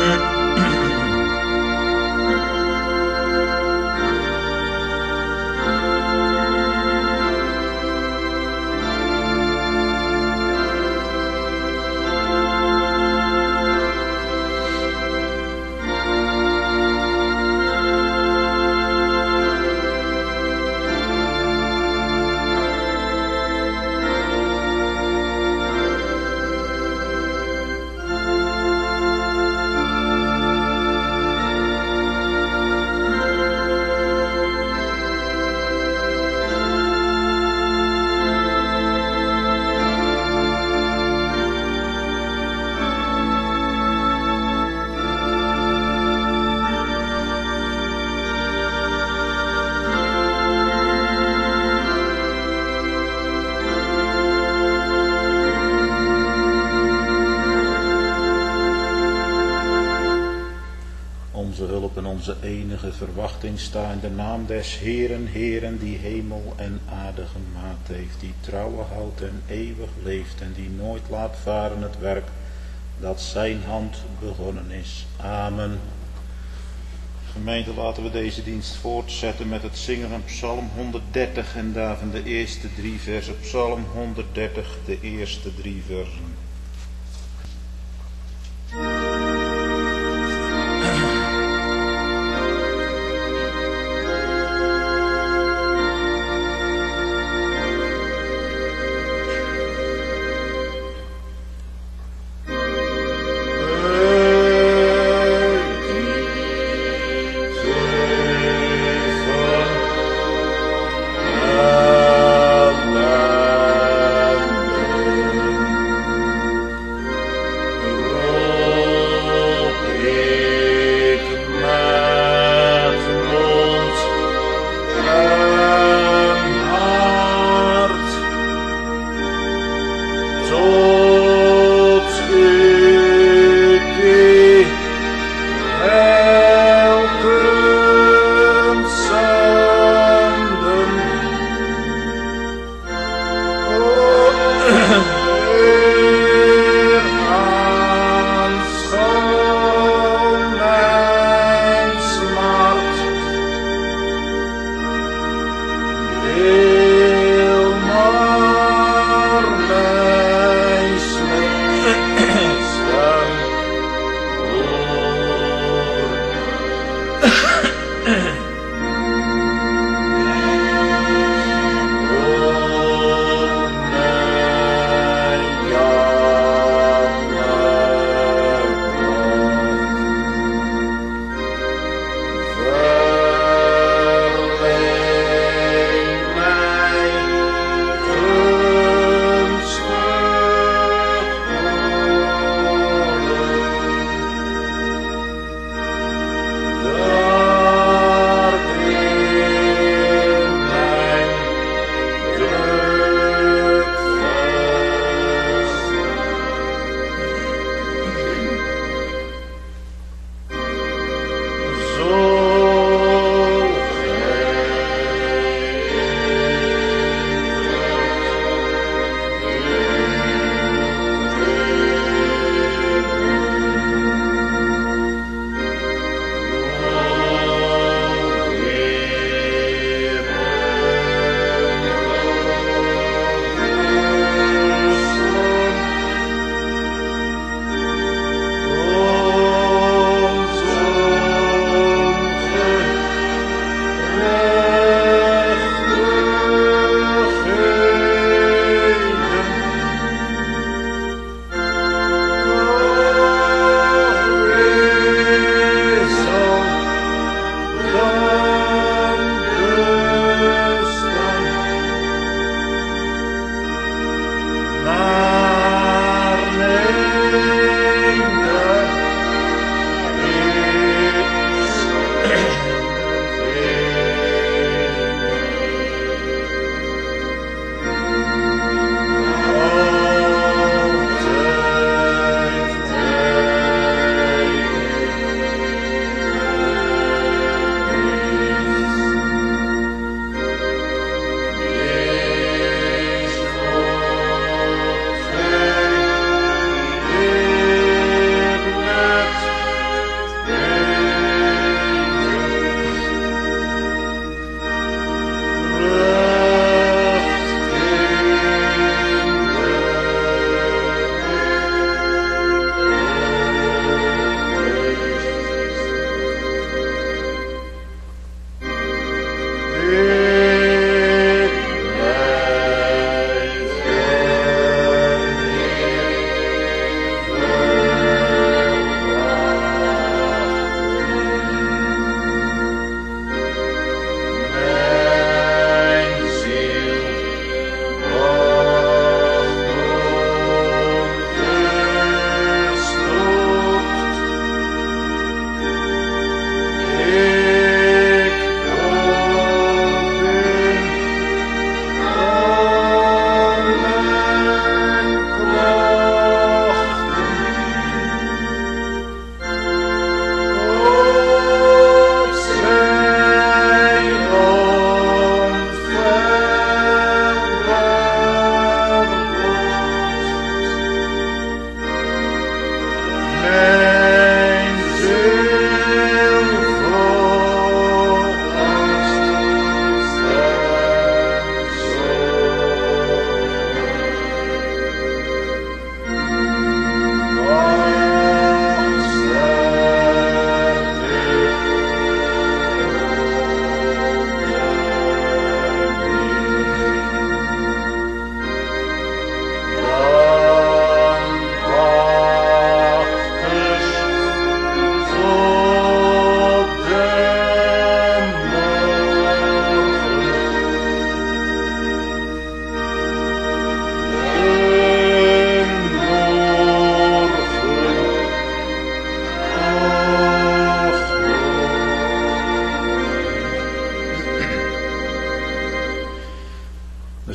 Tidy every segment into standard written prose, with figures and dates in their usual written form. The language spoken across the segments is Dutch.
Onze hulp en onze enige verwachting sta in de naam des Heeren, Heeren, die hemel en aarde gemaakt heeft, die trouwen houdt en eeuwig leeft en die nooit laat varen het werk dat zijn hand begonnen is. Amen. Gemeente, laten we deze dienst voortzetten met het zingen van Psalm 130 en daarvan de eerste 3 versen. Psalm 130, de eerste 3 versen.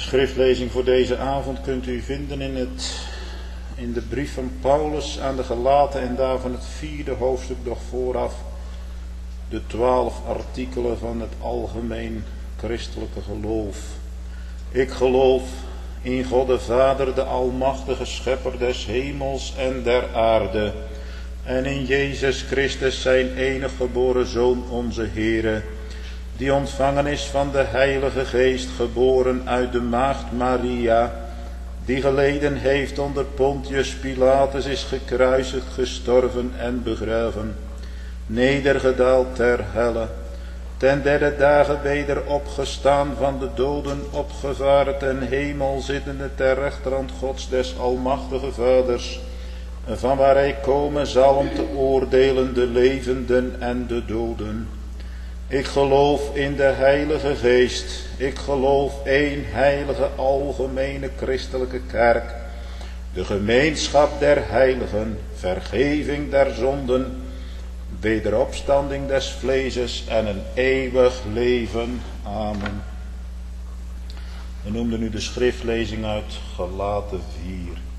schriftlezing voor deze avond kunt u vinden in de brief van Paulus aan de Galaten en daarvan het 4e hoofdstuk nog vooraf. De 12 artikelen van het algemeen christelijke geloof. Ik geloof in God de Vader, de almachtige schepper des hemels en der aarde. En in Jezus Christus zijn enig geboren Zoon onze Heere, die ontvangen is van de Heilige Geest, geboren uit de maagd Maria, die geleden heeft onder Pontius Pilatus, is gekruisigd, gestorven en begraven, nedergedaald ter helle, ten 3e dagen weder opgestaan van de doden, opgevaren ten hemel, zittende ter rechterhand Gods des almachtige Vaders, van waar hij komen zal om te oordelen de levenden en de doden. Ik geloof in de Heilige Geest. Ik geloof één heilige algemene christelijke kerk, de gemeenschap der heiligen, vergeving der zonden, wederopstanding des vleeses en een eeuwig leven. Amen. We noemden nu de schriftlezing uit Galaten 4.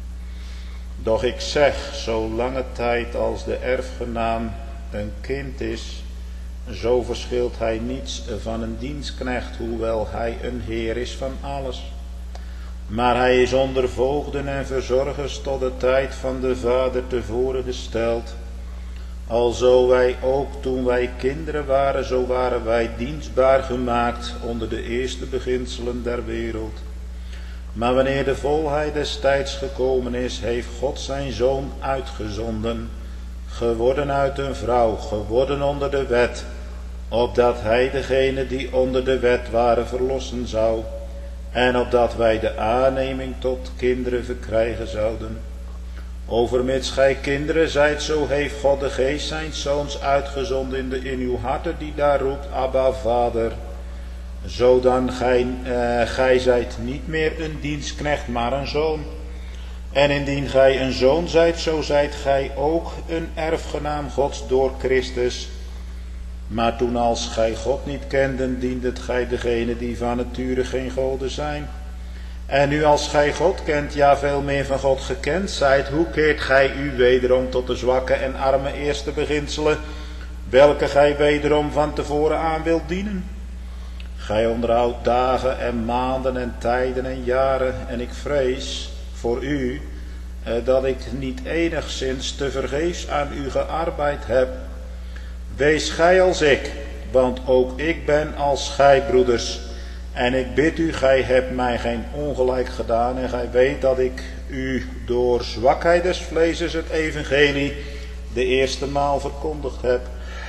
Doch ik zeg, zo lange tijd als de erfgenaam een kind is, zo verschilt hij niets van een dienstknecht, hoewel hij een heer is van alles. Maar hij is onder voogden en verzorgers tot de tijd van de Vader tevoren gesteld. Alzo wij ook toen wij kinderen waren, zo waren wij dienstbaar gemaakt onder de eerste beginselen der wereld. Maar wanneer de volheid des tijds gekomen is, heeft God zijn Zoon uitgezonden, geworden uit een vrouw, geworden onder de wet, opdat hij degene die onder de wet waren verlossen zou, en opdat wij de aanneming tot kinderen verkrijgen zouden. Overmits gij kinderen zijt, zo heeft God de Geest zijn Zoons uitgezonden in uw harten, die daar roept, Abba, Vader. Zodan gij zijt niet meer een dienstknecht, maar een zoon. En indien gij een zoon zijt, zo zijt gij ook een erfgenaam Gods door Christus. Maar toen als gij God niet kenden, diendet gij degene die van nature geen goden zijn. En nu als gij God kent, ja veel meer van God gekend zijt, hoe keert gij u wederom tot de zwakke en arme eerste beginselen, welke gij wederom van tevoren aan wilt dienen? Gij onderhoudt dagen en maanden en tijden en jaren, en ik vrees voor u dat ik niet enigszins tevergeefs aan u gearbeid heb. Wees gij als ik, want ook ik ben als gij, broeders. En ik bid u, gij hebt mij geen ongelijk gedaan, en gij weet dat ik u door zwakheid des vleeses het evangelie de eerste maal verkondigd heb.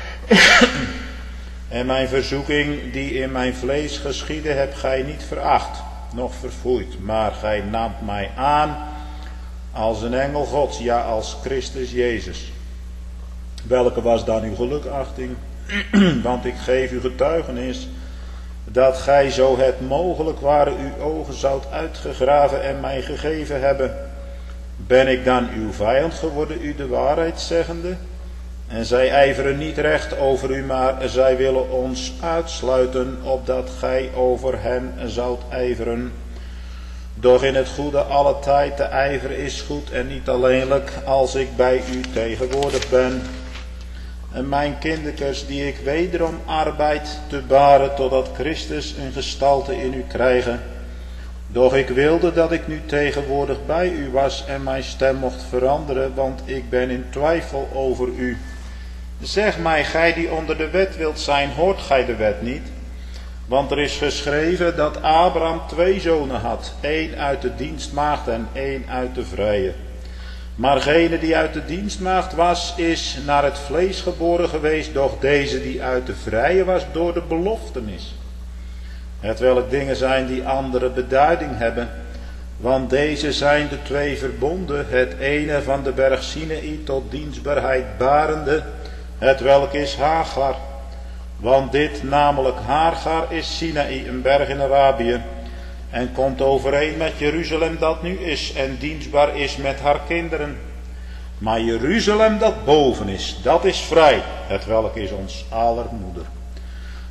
En mijn verzoeking die in mijn vlees geschiedde, hebt gij niet veracht, noch verfoeid, maar gij naamt mij aan als een engel Gods, ja als Christus Jezus. Welke was dan uw gelukachting? Want ik geef u getuigenis dat gij, zo het mogelijk ware, uw ogen zoudt uitgegraven en mij gegeven hebben. Ben ik dan uw vijand geworden, u de waarheid zeggende? En zij ijveren niet recht over u, maar zij willen ons uitsluiten, opdat gij over hen zoudt ijveren. Doch in het goede alle tijd te ijveren is goed, en niet alleenlijk als ik bij u tegenwoordig ben. En mijn kindertjes, die ik wederom arbeid te baren, totdat Christus een gestalte in u krijge. Doch ik wilde dat ik nu tegenwoordig bij u was en mijn stem mocht veranderen, want ik ben in twijfel over u. Zeg mij, gij die onder de wet wilt zijn, hoort gij de wet niet? Want er is geschreven dat Abraham 2 zonen had, 1 uit de dienstmaagd en 1 uit de vrije. Maar gene die uit de dienstmaagd was, is naar het vlees geboren geweest, doch deze die uit de vrije was, door de beloftenis. Hetwelk dingen zijn die andere beduiding hebben, want deze zijn de 2 verbonden, het ene van de berg Sinaï tot dienstbaarheid barende, hetwelk is Hagar. Want dit, namelijk Hagar, is Sinaï, een berg in Arabië, en komt overeen met Jeruzalem dat nu is en dienstbaar is met haar kinderen. Maar Jeruzalem dat boven is, dat is vrij, hetwelk is ons aller moeder.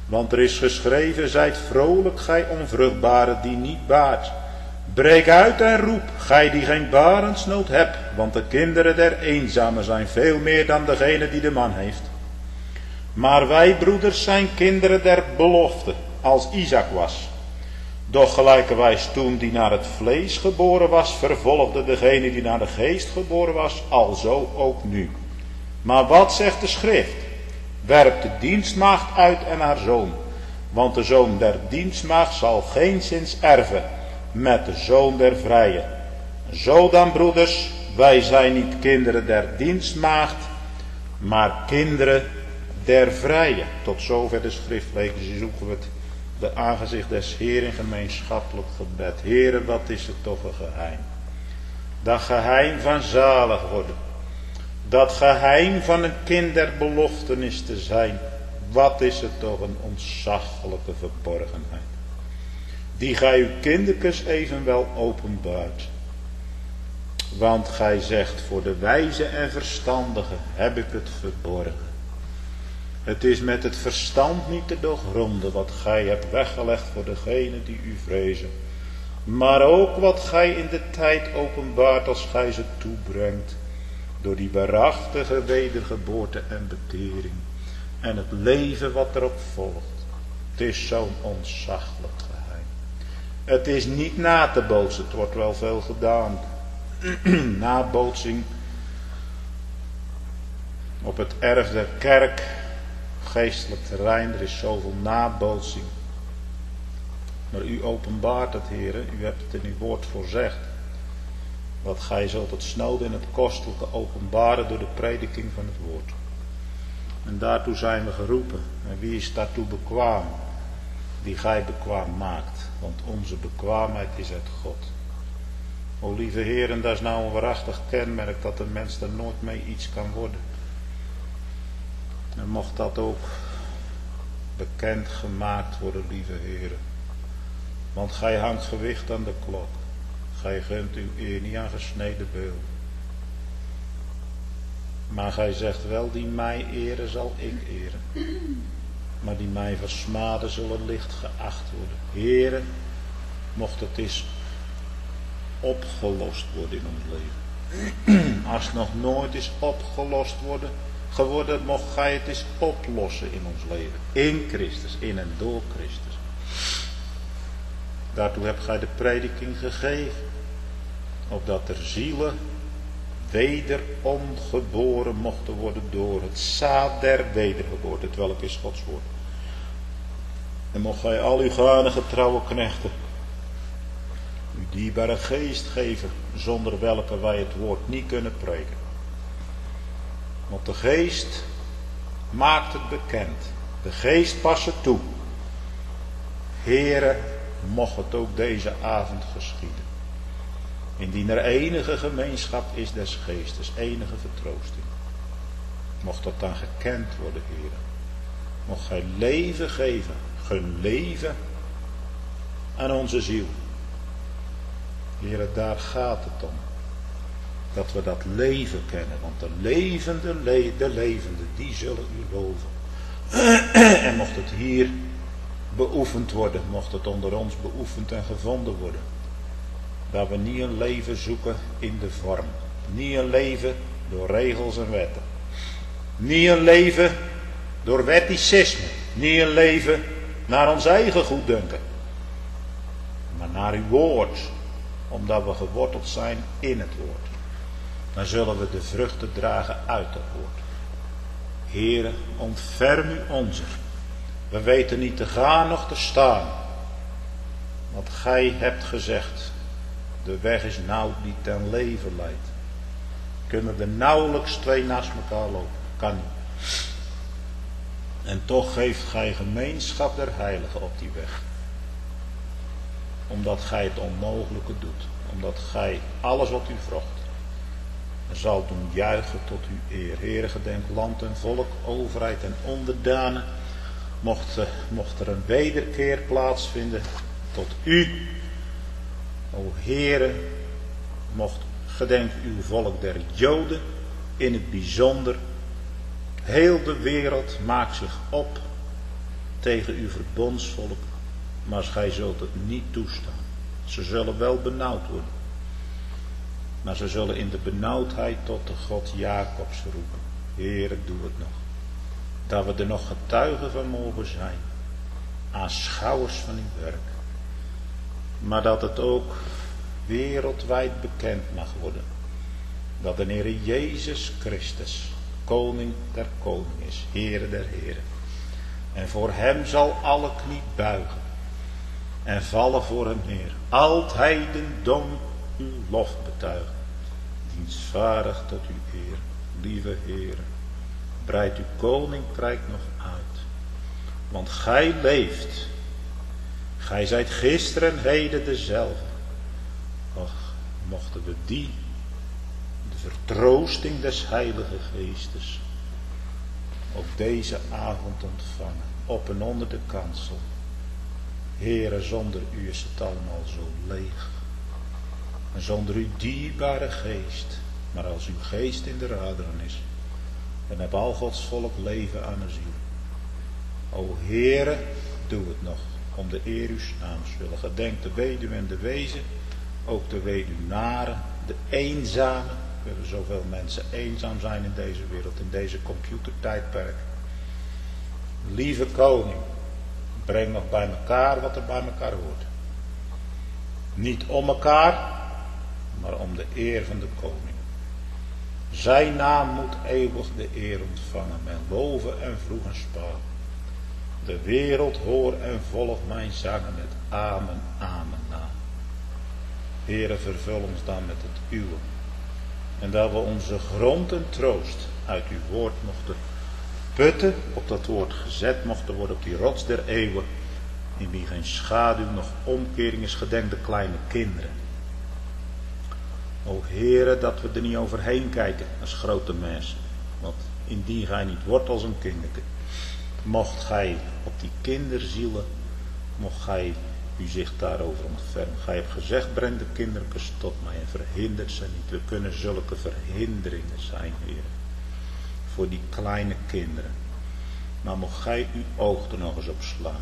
Want er is geschreven, zijt vrolijk, gij onvruchtbare die niet baart. Breek uit en roep, gij die geen barensnood hebt, want de kinderen der eenzamen zijn veel meer dan degene die de man heeft. Maar wij, broeders, zijn kinderen der belofte, als Isaac was. Doch gelijkerwijs toen die naar het vlees geboren was, vervolgde degene die naar de geest geboren was, alzo ook nu. Maar wat zegt de schrift? Werp de dienstmaagd uit en haar zoon, want de zoon der dienstmaagd zal geenszins erven met de zoon der vrije. Zo dan, broeders, wij zijn niet kinderen der dienstmaagd, maar kinderen der vrije. Tot zover de schriftlezing. Zoeken we het de aangezicht des Heeren in gemeenschappelijk gebed. Heere, wat is het toch een geheim. Dat geheim van zalig worden. Dat geheim van een kind der beloften is te zijn. Wat is het toch een ontzaglijke verborgenheid. Die gij uw kindertjes evenwel openbaart. Want gij zegt, voor de wijze en verstandige heb ik het verborgen. Het is met het verstand niet te doorgronden wat gij hebt weggelegd voor degenen die u vrezen. Maar ook wat gij in de tijd openbaart als gij ze toebrengt. Door die waarachtige wedergeboorte en bekering. En het leven wat erop volgt. Het is zo'n ontzaglijk geheim. Het is niet na te bootsen. Het wordt wel veel gedaan. Nabootsing. Op het erf der kerk. Geestelijk terrein. Er is zoveel nabootsing. Maar u openbaart het, heren. U hebt het in uw woord voorzegd. Want gij zult het snode in het kostelijke openbaren door de prediking van het woord. En daartoe zijn we geroepen. En wie is daartoe bekwaam? Die gij bekwaam maakt. Want onze bekwaamheid is uit God. O lieve heren, dat is nou een waarachtig kenmerk dat een mens er nooit mee iets kan worden. En mocht dat ook bekend gemaakt worden, lieve heren. Want gij hangt gewicht aan de klok. Gij gunt uw eer niet aan gesneden beeld. Maar gij zegt wel, die mij eren zal ik eren. Maar die mij versmaden zullen licht geacht worden. Heren, mocht het eens opgelost worden in ons leven. Als het nog nooit is opgelost geworden, mocht gij het eens oplossen in ons leven. In Christus, in en door Christus. Daartoe hebt gij de prediking gegeven. Opdat er zielen wederom geboren mochten worden door het zaad der wedergeboorte. Het welk is Gods woord. En mocht gij al uw gane trouwe knechten uw dierbare geest geven, zonder welke wij het woord niet kunnen preken. Want de geest maakt het bekend. De geest past het toe. Heere, mocht het ook deze avond geschieden. Indien er enige gemeenschap is des geestes, enige vertroosting. Mocht dat dan gekend worden, Heere. Mocht gij leven geven, gun leven aan onze ziel. Heere, daar gaat het om. Dat we dat leven kennen, want de levende, die zullen u loven. En mocht het hier beoefend worden, mocht het onder ons beoefend en gevonden worden. Dat we niet een leven zoeken in de vorm. Niet een leven door regels en wetten. Niet een leven door wetticisme. Niet een leven naar ons eigen goeddunken. Maar naar uw woord. Omdat we geworteld zijn in het woord. Dan zullen we de vruchten dragen uit het woord. Heere, ontferm u onze. We weten niet te gaan noch te staan. Want gij hebt gezegd. De weg is nauw die ten leven leidt. Kunnen er nauwelijks twee naast elkaar lopen. Kan niet. En toch geeft gij gemeenschap der heiligen op die weg. Omdat gij het onmogelijke doet. Omdat gij alles wat u vrocht. Zal doen juichen tot uw eer. Heere, gedenk land en volk, overheid en onderdanen. Mocht er een wederkeer plaatsvinden tot u. O Heere, mocht gedenk uw volk der Joden in het bijzonder. Heel de wereld maakt zich op tegen uw verbondsvolk, maar gij zult het niet toestaan. Ze zullen wel benauwd worden, maar ze zullen in de benauwdheid tot de God Jacobs roepen. Heere, doe het nog. Dat we er nog getuigen van mogen zijn, aanschouwers van uw werk. Maar dat het ook wereldwijd bekend mag worden. Dat de Heer Jezus Christus koning der koningen is, Heere der heren. En voor hem zal alle knie buigen en vallen voor hem neer. Alt heidendom uw lof betuigen, dienstvaardig tot uw eer. Lieve Heere, breid uw koninkrijk nog uit, want gij leeft. Gij zijt gisteren en heden dezelfde. Och, mochten we die, de vertroosting des Heilige Geestes, op deze avond ontvangen, op en onder de kansel. Heere, zonder u is het allemaal zo leeg. En zonder uw dierbare geest, maar als uw geest in de raderen is, dan heb al Gods volk leven aan de ziel. O Heere, doe het nog, om de eer uws naams willen. Gedenk de weduwe en de wezen, ook de weduwnaren, de eenzamen. Er willen zoveel mensen eenzaam zijn in deze wereld, in deze computertijdperk. Lieve koning, breng nog bij elkaar wat er bij elkaar hoort. Niet om elkaar, maar om de eer van de koning. Zijn naam moet eeuwig de eer ontvangen, men loven en vroegen spaal. De wereld hoor en volg mijn zangen met amen, amen na. Heere, vervul ons dan met het uwe. En dat we onze grond en troost uit uw woord mochten putten, op dat woord gezet mochten worden op die rots der eeuwen, in wie geen schaduw nog omkering is. Gedenk de kleine kinderen. O Heere, dat we er niet overheen kijken als grote mensen, want indien gij niet wordt als een kinderke, mocht gij op die kinderzielen, mocht gij u zich daarover ontfermen. Gij hebt gezegd, breng de kindertjes tot mij en verhindert ze niet. We kunnen zulke verhinderingen zijn, Heer, voor die kleine kinderen. Maar mocht gij uw oog er nog eens op slaan.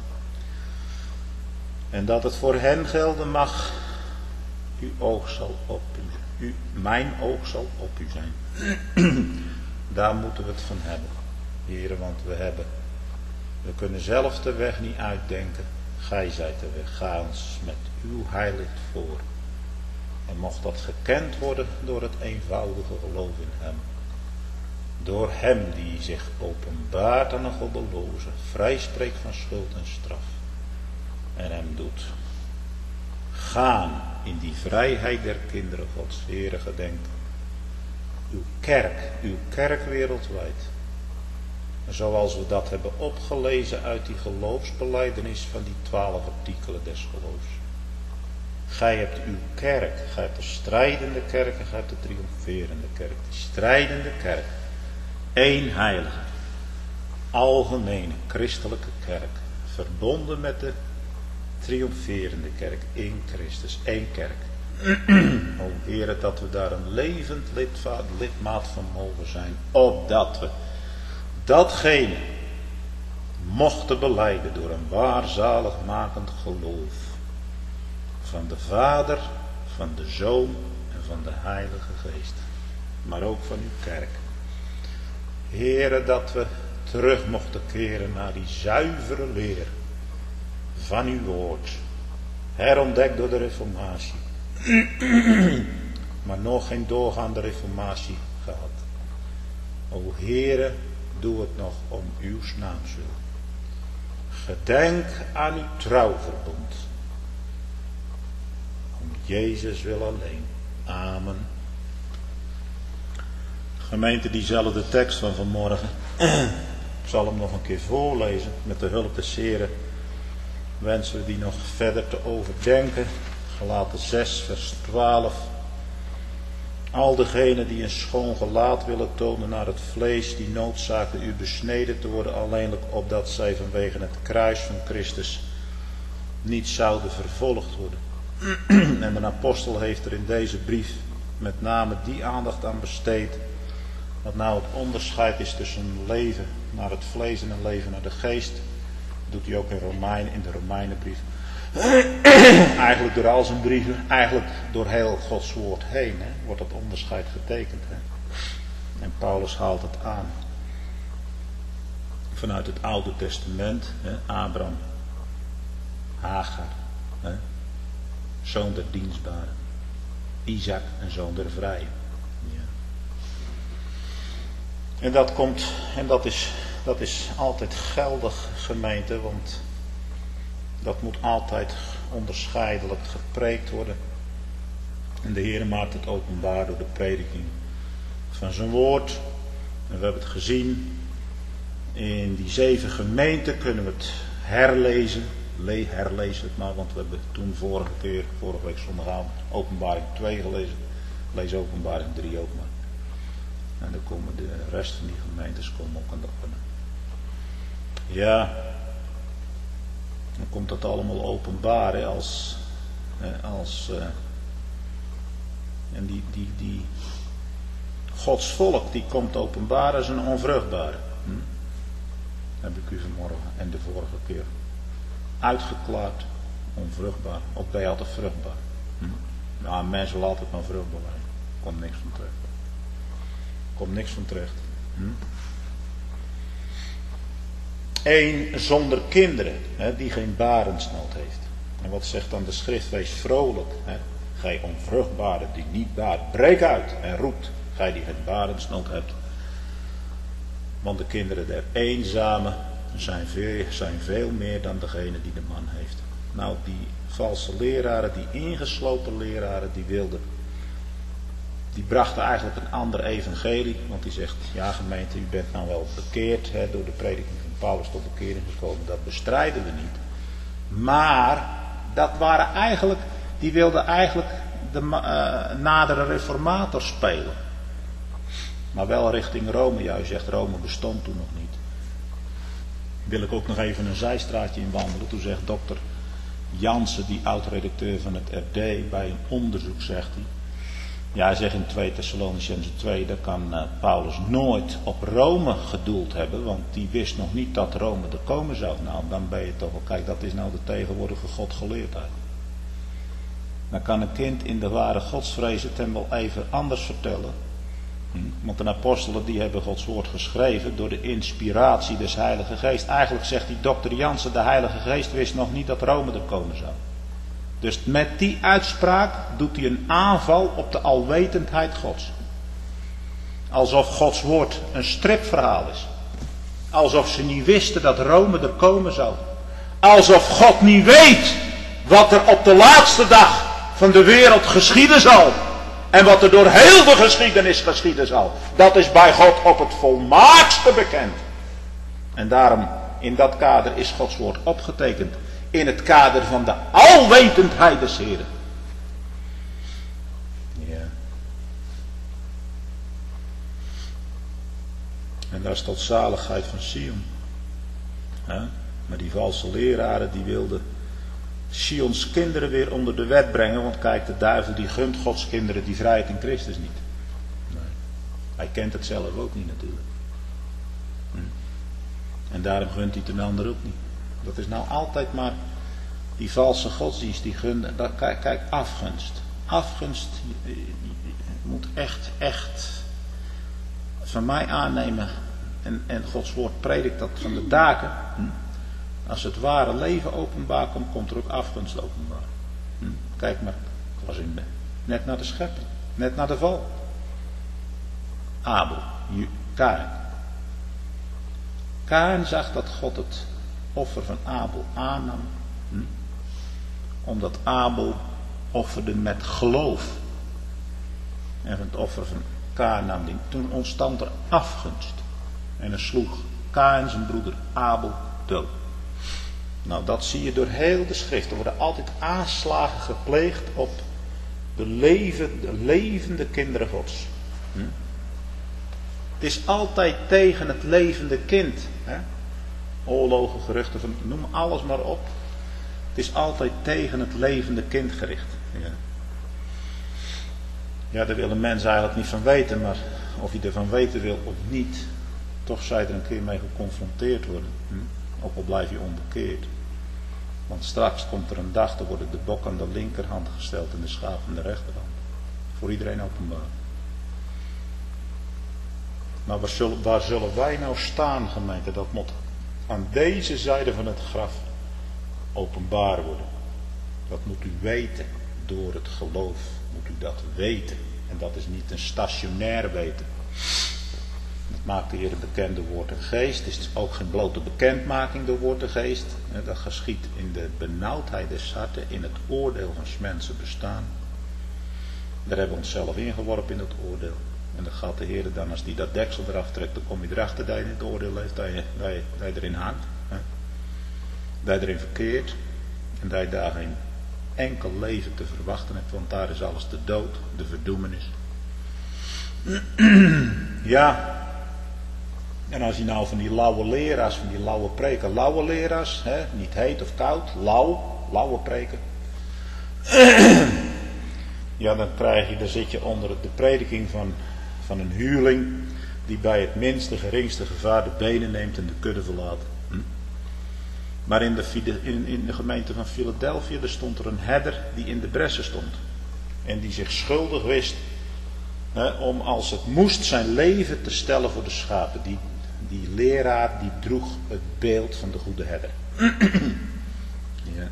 En dat het voor hen gelden mag, uw oog zal op u zijn. Mijn oog zal op u zijn. Daar moeten we het van hebben, Heer, want we kunnen zelf de weg niet uitdenken. Gij zijt de weg, ga ons met uw heilicht voor. En mocht dat gekend worden door het eenvoudige geloof in hem. Door hem die zich openbaart aan een goddeloze, vrijspreekt van schuld en straf. En hem doet gaan in die vrijheid der kinderen Gods. Heere, gedenk uw kerk wereldwijd. Zoals we dat hebben opgelezen uit die geloofsbelijdenis van die 12 artikelen des geloofs. Gij hebt uw kerk, gij hebt de strijdende kerk en gij hebt de triomferende kerk. Die strijdende kerk, één heilige, algemene christelijke kerk, verbonden met de triomferende kerk in Christus, één kerk. O Heere, dat we daar een levend lidmaat van mogen zijn, opdat we datgene mochten belijden door een waar zaligmakend geloof van de Vader, van de Zoon en van de Heilige Geest, maar ook van uw kerk. Heere, dat we terug mochten keren naar die zuivere leer van uw woord, herontdekt door de reformatie, maar nog geen doorgaande reformatie gehad. O Heere, doe het nog om uw naams wil. Gedenk aan uw trouwverbond. Om Jezus wil alleen. Amen. Gemeente, diezelfde tekst van vanmorgen. Ik zal hem nog een keer voorlezen. Met de hulp des Heren wensen we die nog verder te overdenken. Galaten 6 vers 12. Al degenen die een schoon gelaat willen tonen naar het vlees, die noodzaken u besneden te worden, alleenlijk opdat zij vanwege het kruis van Christus niet zouden vervolgd worden. En de apostel heeft er in deze brief met name die aandacht aan besteed, wat nou het onderscheid is tussen een leven naar het vlees en een leven naar de geest. doet hij ook in de Romeinenbrief. Eigenlijk door al zijn brieven, eigenlijk door heel Gods woord heen, hè, wordt dat onderscheid getekend. Hè. En Paulus haalt het aan. Vanuit het Oude Testament, hè, Abraham, Hagar, hè, zoon der dienstbare, Isaac, een zoon der vrije. Ja. En dat is altijd geldig, gemeente, want dat moet altijd onderscheidelijk gepreekt worden. En de Heer maakt het openbaar door de prediking van zijn woord. En we hebben het gezien. In die 7 gemeenten kunnen we het herlezen. Herlees het maar, want we hebben toen vorige week zondagavond Openbaring 2 gelezen. Lees Openbaring 3 ook maar. En dan komen de rest van die gemeentes ook aan de orde. Ja, dan komt dat allemaal openbaar, hè, en die Gods volk, die komt openbaar als een onvruchtbare. Heb ik u vanmorgen en de vorige keer uitgeklaard. Onvruchtbaar. Of ben je altijd vruchtbaar? Nou, mensen zullen altijd maar vruchtbaar zijn. Komt niks van terecht. Komt niks van terecht. Eén zonder kinderen, hè, die geen barensnood heeft. En wat zegt dan de schrift? Wees vrolijk, hè. Gij onvruchtbare die niet baart, breek uit en roept, gij die geen barensnood hebt. Want de kinderen der eenzamen zijn veel meer dan degene die de man heeft. Nou, die valse leraren, die ingeslopen leraren, die brachten eigenlijk een ander evangelie. Want die zegt, ja gemeente, u bent nou wel bekeerd, hè, door de prediking van Paulus tot bekering gekomen. Dat bestrijden we niet. Maar, die wilden eigenlijk de nadere reformator spelen. Maar wel richting Rome. Ja, u zegt Rome bestond toen nog niet. Wil ik ook nog even een zijstraatje in wandelen. Toen zegt dokter Jansen, die oud-redacteur van het RD, bij een onderzoek zegt hij. Ja, hij zegt in 2 Thessalonicenzen 2, daar kan Paulus nooit op Rome gedoeld hebben, want die wist nog niet dat Rome er komen zou. Nou, dan ben je toch wel, kijk, dat is nou de tegenwoordige godgeleerdheid. Dan kan een kind in de ware godsvrees het hem wel even anders vertellen. Want de apostelen die hebben Gods woord geschreven door de inspiratie des Heilige Geest. Eigenlijk zegt die dokter Jansen, de Heilige Geest wist nog niet dat Rome er komen zou. Dus met die uitspraak doet hij een aanval op de alwetendheid Gods. Alsof Gods woord een stripverhaal is. Alsof ze niet wisten dat Rome er komen zou. Alsof God niet weet wat er op de laatste dag van de wereld geschieden zal. En wat er door heel de geschiedenis geschieden zal. Dat is bij God op het volmaaktste bekend. En daarom, in dat kader is Gods woord opgetekend. In het kader van de alwetendheid des Heren. Ja. En dat is tot zaligheid van Sion. Ja? Maar die valse leraren die wilden Sions kinderen weer onder de wet brengen. Want kijk, de duivel die gunt Gods kinderen die vrijheid in Christus niet. Nee. Hij kent het zelf ook niet natuurlijk. En daarom gunt hij het een ander ook niet. Dat is nou altijd maar die valse godsdienst die gunnen. Kijk, afgunst. Afgunst je moet echt van mij aannemen. En Gods woord predikt dat van de daken. Als het ware leven openbaar komt, komt er ook afgunst openbaar. Kijk maar, ik was net naar de schepping, net naar de val. Abel, Kain. Kain zag dat God het offer van Abel aannam. Omdat Abel offerde met geloof. En het offer van Kain nam die. Toen ontstond er afgunst. En dan sloeg Kain zijn broeder Abel dood. Nou, dat zie je door heel de schrift. Er worden altijd aanslagen gepleegd op de levende kinderen Gods. Het is altijd tegen het levende kind. Oorlogen, geruchten, noem alles maar op. Het is altijd tegen het levende kind gericht. Ja, daar willen mensen eigenlijk niet van weten. Maar of je ervan weten wil of niet, toch zou je er een keer mee geconfronteerd worden. Ook al blijf je onbekeerd. Want straks komt er een dag, dan worden de bok aan de linkerhand gesteld en de schaap aan de rechterhand. Voor iedereen openbaar. Maar waar zullen wij nou staan, gemeente? Dat moet aan deze zijde van het graf openbaar worden. Dat moet u weten. Door het geloof moet u dat weten. En dat is niet een stationair weten. Dat maakt de Heer bekend door woord en geest. Het is ook geen blote bekendmaking door woord en geest. Dat geschiet in de benauwdheid des harten, in het oordeel van 's mensen bestaan. Daar hebben we onszelf ingeworpen in het oordeel. En dan gaat de Heer dan, als die dat deksel eraf trekt, dan kom je erachter dat je in het oordeel leeft, dat je erin hangt. Dat je erin verkeert. En dat je daar geen enkel leven te verwachten hebt, want daar is alles de dood, de verdoemenis. Ja. En als je nou van die lauwe leraars, van die lauwe preken, lauwe leraars, niet heet of koud, lauwe preken. Ja, dan zit je onder de prediking van een huurling die bij het minste, geringste gevaar de benen neemt en de kudde verlaat. Maar in de gemeente van Philadelphia, er stond er een herder die in de bressen stond. En die zich schuldig wist om als het moest zijn leven te stellen voor de schapen. Die leraar die droeg het beeld van de goede herder. Ja.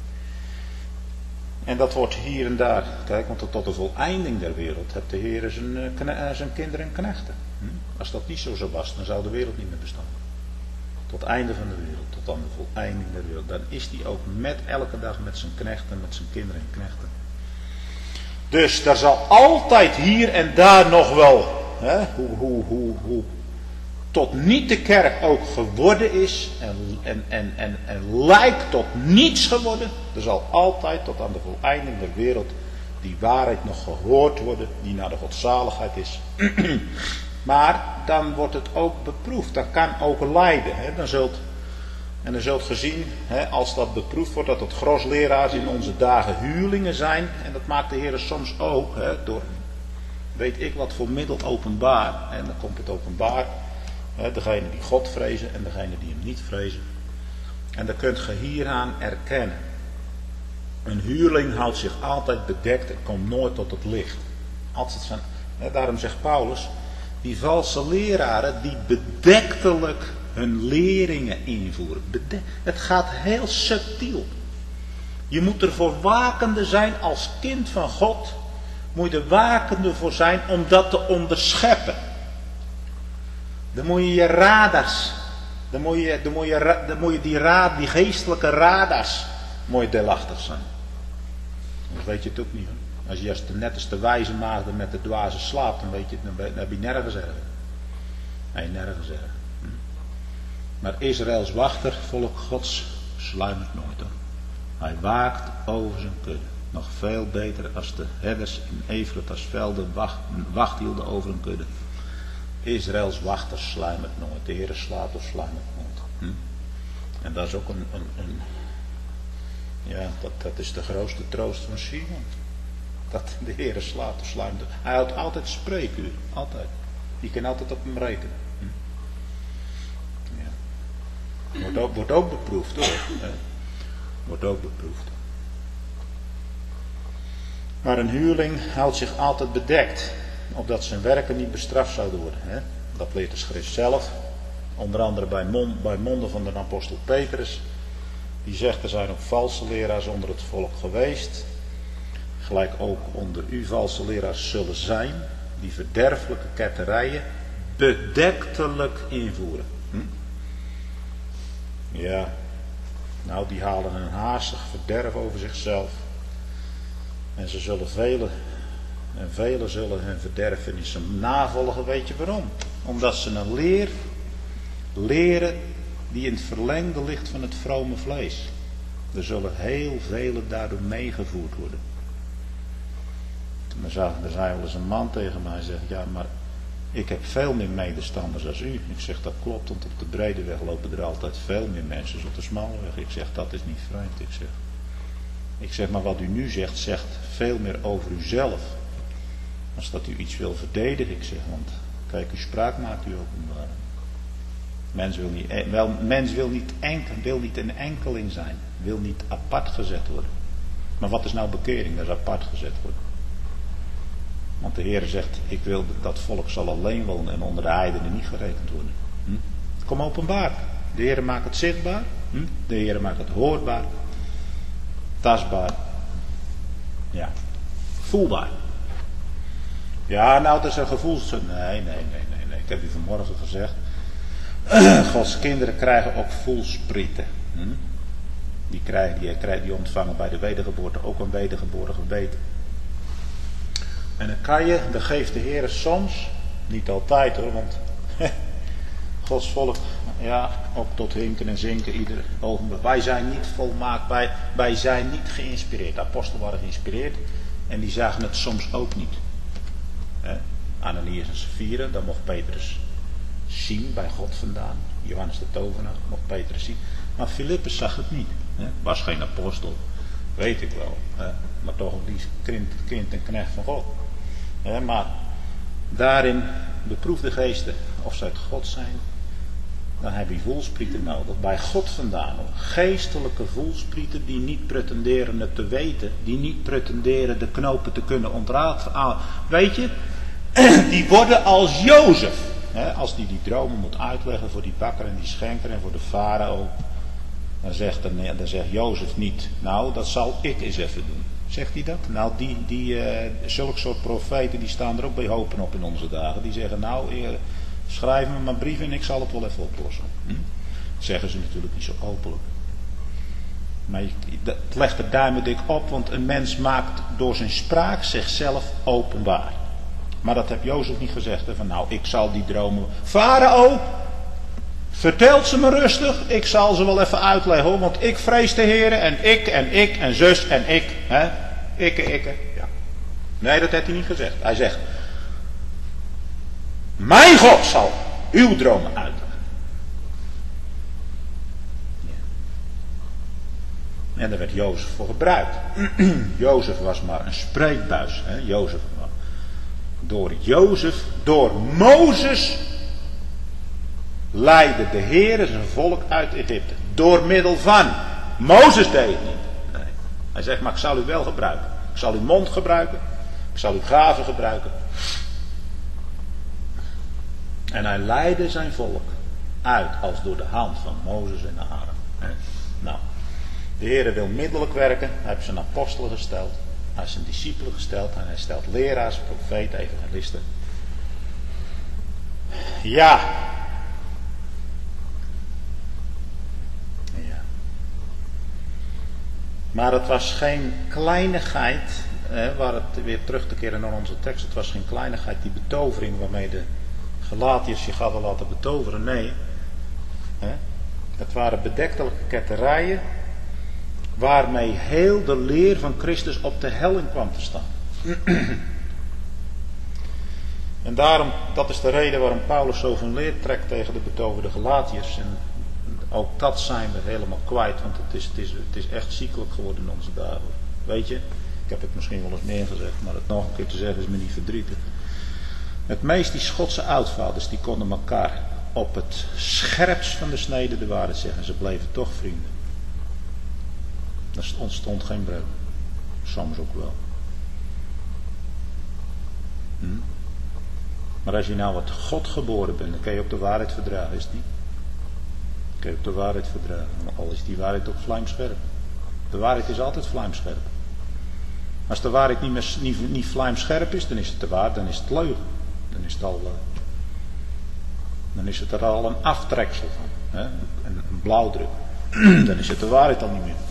En dat wordt hier en daar. Kijk, want tot de voleinding der wereld hebt de Heer zijn kinderen en knechten. Als dat niet zo was, dan zou de wereld niet meer bestaan. Tot het einde van de wereld, tot aan de voleinding der wereld. Dan is die ook met elke dag met zijn knechten, met zijn kinderen en knechten. Dus daar zal altijd hier en daar nog wel, hoe tot niet de kerk ook geworden is en lijkt tot niets geworden, er zal altijd tot aan de voleinding der wereld die waarheid nog gehoord worden, die naar de godzaligheid is. Maar dan wordt het ook beproefd, dat kan ook lijden. Dan zult gezien, als dat beproefd wordt, dat het grosleraars in onze dagen huurlingen zijn. En dat maakt de Heer soms ook, door weet ik wat voor middel openbaar. En dan komt het openbaar, degene die God vrezen en degene die hem niet vrezen. En dan kunt je hieraan erkennen. Een huurling houdt zich altijd bedekt en komt nooit tot het licht. Daarom zegt Paulus, die valse leraren die bedektelijk hun leringen invoeren. Het gaat heel subtiel. Je moet ervoor wakende zijn als kind van God. Moet je er wakende voor zijn om dat te onderscheppen. Dan moet je je radars. Dan moet je die geestelijke radars. Moet je deelachtig zijn. Dat weet je het ook niet. Hoor. Als je net als de wijze maagden met de dwaze slaapt, dan heb je nergens erg. Nee, nergens erg. Maar Israëls wachter, volk Gods, sluimert nooit hoor. Hij waakt over zijn kudde. Nog veel beter als de herders in Efratas velden wacht hielden over een kudde. Israëls wachter sluimert nooit. De Heer slaapt of sluimert nooit. En dat is ook dat is de grootste troost van Sion. Dat de Heer slaapt of sluimert. Hij houdt altijd spreekuur. Altijd. Je kan altijd op hem rekenen. Wordt ook beproefd hoor. Wordt ook beproefd. Maar een huurling houdt zich altijd bedekt. Opdat zijn werken niet bestraft zouden worden. Dat leert de schrift zelf. Onder andere bij monden van de apostel Petrus. Die zegt er zijn ook valse leraars onder het volk geweest. Gelijk ook onder u valse leraars zullen zijn. Die verderfelijke ketterijen bedektelijk invoeren. Ja, nou die halen een haastig verderf over zichzelf. En ze zullen velen zullen hun verderfenis navolgen. Weet je waarom? Omdat ze een leren die in het verlengde ligt van het vrome vlees. Er zullen heel velen daardoor meegevoerd worden. Er zei wel eens een man tegen mij, zegt, ja maar ik heb veel meer medestanders als u. Ik zeg, dat klopt, want op de brede weg lopen er altijd veel meer mensen als op de smalle weg. Ik zeg, dat is niet vreemd. Ik zeg, maar wat u nu zegt veel meer over uzelf. Als dat u iets wil verdedigen, ik zeg, want kijk, uw spraak maakt u openbaar. Mens wil niet een enkeling zijn. Wil niet apart gezet worden. Maar wat is nou bekering? Dat is apart gezet worden. Want de Heer zegt, ik wil dat volk zal alleen wonen en onder de heidenen niet gerekend worden. Kom openbaar. De Heer maakt het zichtbaar. De Heer maakt het hoorbaar. Tastbaar. Ja. Voelbaar. Ja, nou, dat is een gevoels... Nee. Ik heb u vanmorgen gezegd. Gods kinderen krijgen ook voelsprieten. Die ontvangen bij de wedergeboorte ook een wedergeboren geweten. En dan geeft de Heer soms, niet altijd hoor, want Gods volk, ja, ook tot hinken en zinken ieder ogenblik. Wij zijn niet volmaakt, wij zijn niet geïnspireerd. De apostelen waren geïnspireerd en die zagen het soms ook niet. Ananias en Sapphira, dat mocht Petrus zien bij God vandaan. Johannes de tovenaar mocht Petrus zien. Maar Filippus zag het niet. Was geen apostel, weet ik wel. Maar toch een kind en knecht van God. Maar daarin beproef de geesten of ze uit God zijn. Dan heb je voelsprieten nodig. Bij God vandaan. Geestelijke voelsprieten die niet pretenderen het te weten. Die niet pretenderen de knopen te kunnen ontrafelen. Weet je. Die worden als Jozef. Als die dromen moet uitleggen voor die bakker en die schenker en voor de farao. Dan zegt Jozef niet. Nou, dat zal ik eens even doen. Zegt hij dat? Nou, zulke soort profeten die staan er ook bij hopen op in onze dagen. Die zeggen, nou, schrijf me maar brieven en ik zal het wel even oplossen. Dat zeggen ze natuurlijk niet zo openlijk. Maar het legt er duimendik op, want een mens maakt door zijn spraak zichzelf openbaar. Maar dat heb Jozef niet gezegd. Van nou, ik zal die dromen... Farao, vertelt ze me rustig. Ik zal ze wel even uitleggen hoor. Want ik vrees de Heer en ik en zus en ik. Ikke. Ja. Nee, dat heeft hij niet gezegd. Hij zegt... Mijn God zal uw dromen uitleggen. Ja. En daar werd Jozef voor gebruikt. Jozef was maar een spreekbuis. Door Mozes leidde de Heer zijn volk uit Egypte. Door middel van. Mozes deed het niet. Nee. Hij zegt, maar ik zal u wel gebruiken. Ik zal uw mond gebruiken. Ik zal uw gaven gebruiken. En hij leidde zijn volk uit als door de hand van Mozes en Aaron. Nou, de Heer wil middelijk werken. Hij heeft zijn apostelen gesteld. Hij heeft zijn discipelen gesteld. En hij stelt leraars, profeten, evangelisten. Ja. Maar het was geen kleinigheid, waar het weer terug te keren naar onze tekst. Het was geen kleinigheid, die betovering waarmee de Galatiërs zich hadden laten betoveren. Nee, het waren bedektelijke ketterijen waarmee heel de leer van Christus op de helling kwam te staan. En daarom, dat is de reden waarom Paulus zoveel leer trekt tegen de betoverde Galatiërs. En ook dat zijn we helemaal kwijt, want het is echt ziekelijk geworden in onze dagen. Weet je, ik heb het misschien wel eens meer gezegd, maar het nog een keer te zeggen is me niet verdrietig. Het meest die Schotse oudvaders, die konden elkaar op het scherpst van de snede de waarheid zeggen. Ze bleven toch vrienden. Er ontstond geen breuk. Soms ook wel. Maar als je nou uit God geboren bent, dan kun je op de waarheid verdragen, is het niet? Kun je op de waarheid verdragen. Al is die waarheid ook vlijmscherp. De waarheid is altijd vlijmscherp. Als de waarheid niet vlijmscherp is, dan is het de waarheid, dan is het leugen. Dan is het er al een aftreksel van. Een blauwdruk. Dan is het de waarheid al niet meer.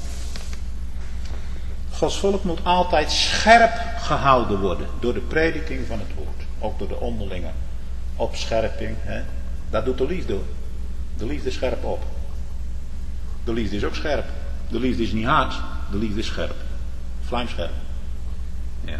Gods volk moet altijd scherp gehouden worden door de prediking van het woord. Ook door de onderlinge opscherping. Dat doet de liefde hoor. De liefde is scherp op. De liefde is ook scherp. De liefde is niet hard. De liefde is scherp. Vlijmscherp. Ja.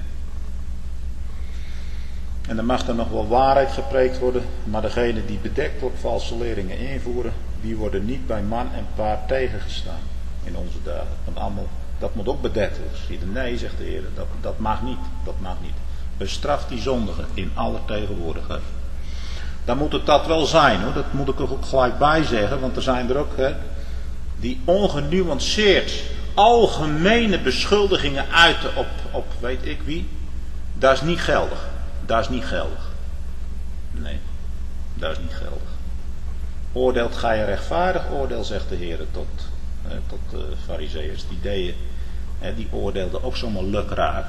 En dan mag er nog wel waarheid gepreekt worden. Maar degenen die bedektelijk valse leringen invoeren, die worden niet bij man en paard tegengestaan in onze dagen. Want allemaal, dat moet ook bedektelijk geschieden. Nee, zegt de Heer, dat mag niet. Dat mag niet. Bestraf die zondigen in alle tegenwoordigheid. dan moet het dat wel zijn hoor. Dat moet ik er ook gelijk bij zeggen. Want er zijn er ook die ongenuanceerd algemene beschuldigingen uiten op weet ik wie. Dat is niet geldig. Dat is niet geldig. Nee, dat is niet geldig. Oordeelt gij rechtvaardig, oordeel zegt de Heer tot de farizeeërs. Die deden, die oordeelden ook zomaar lukraak.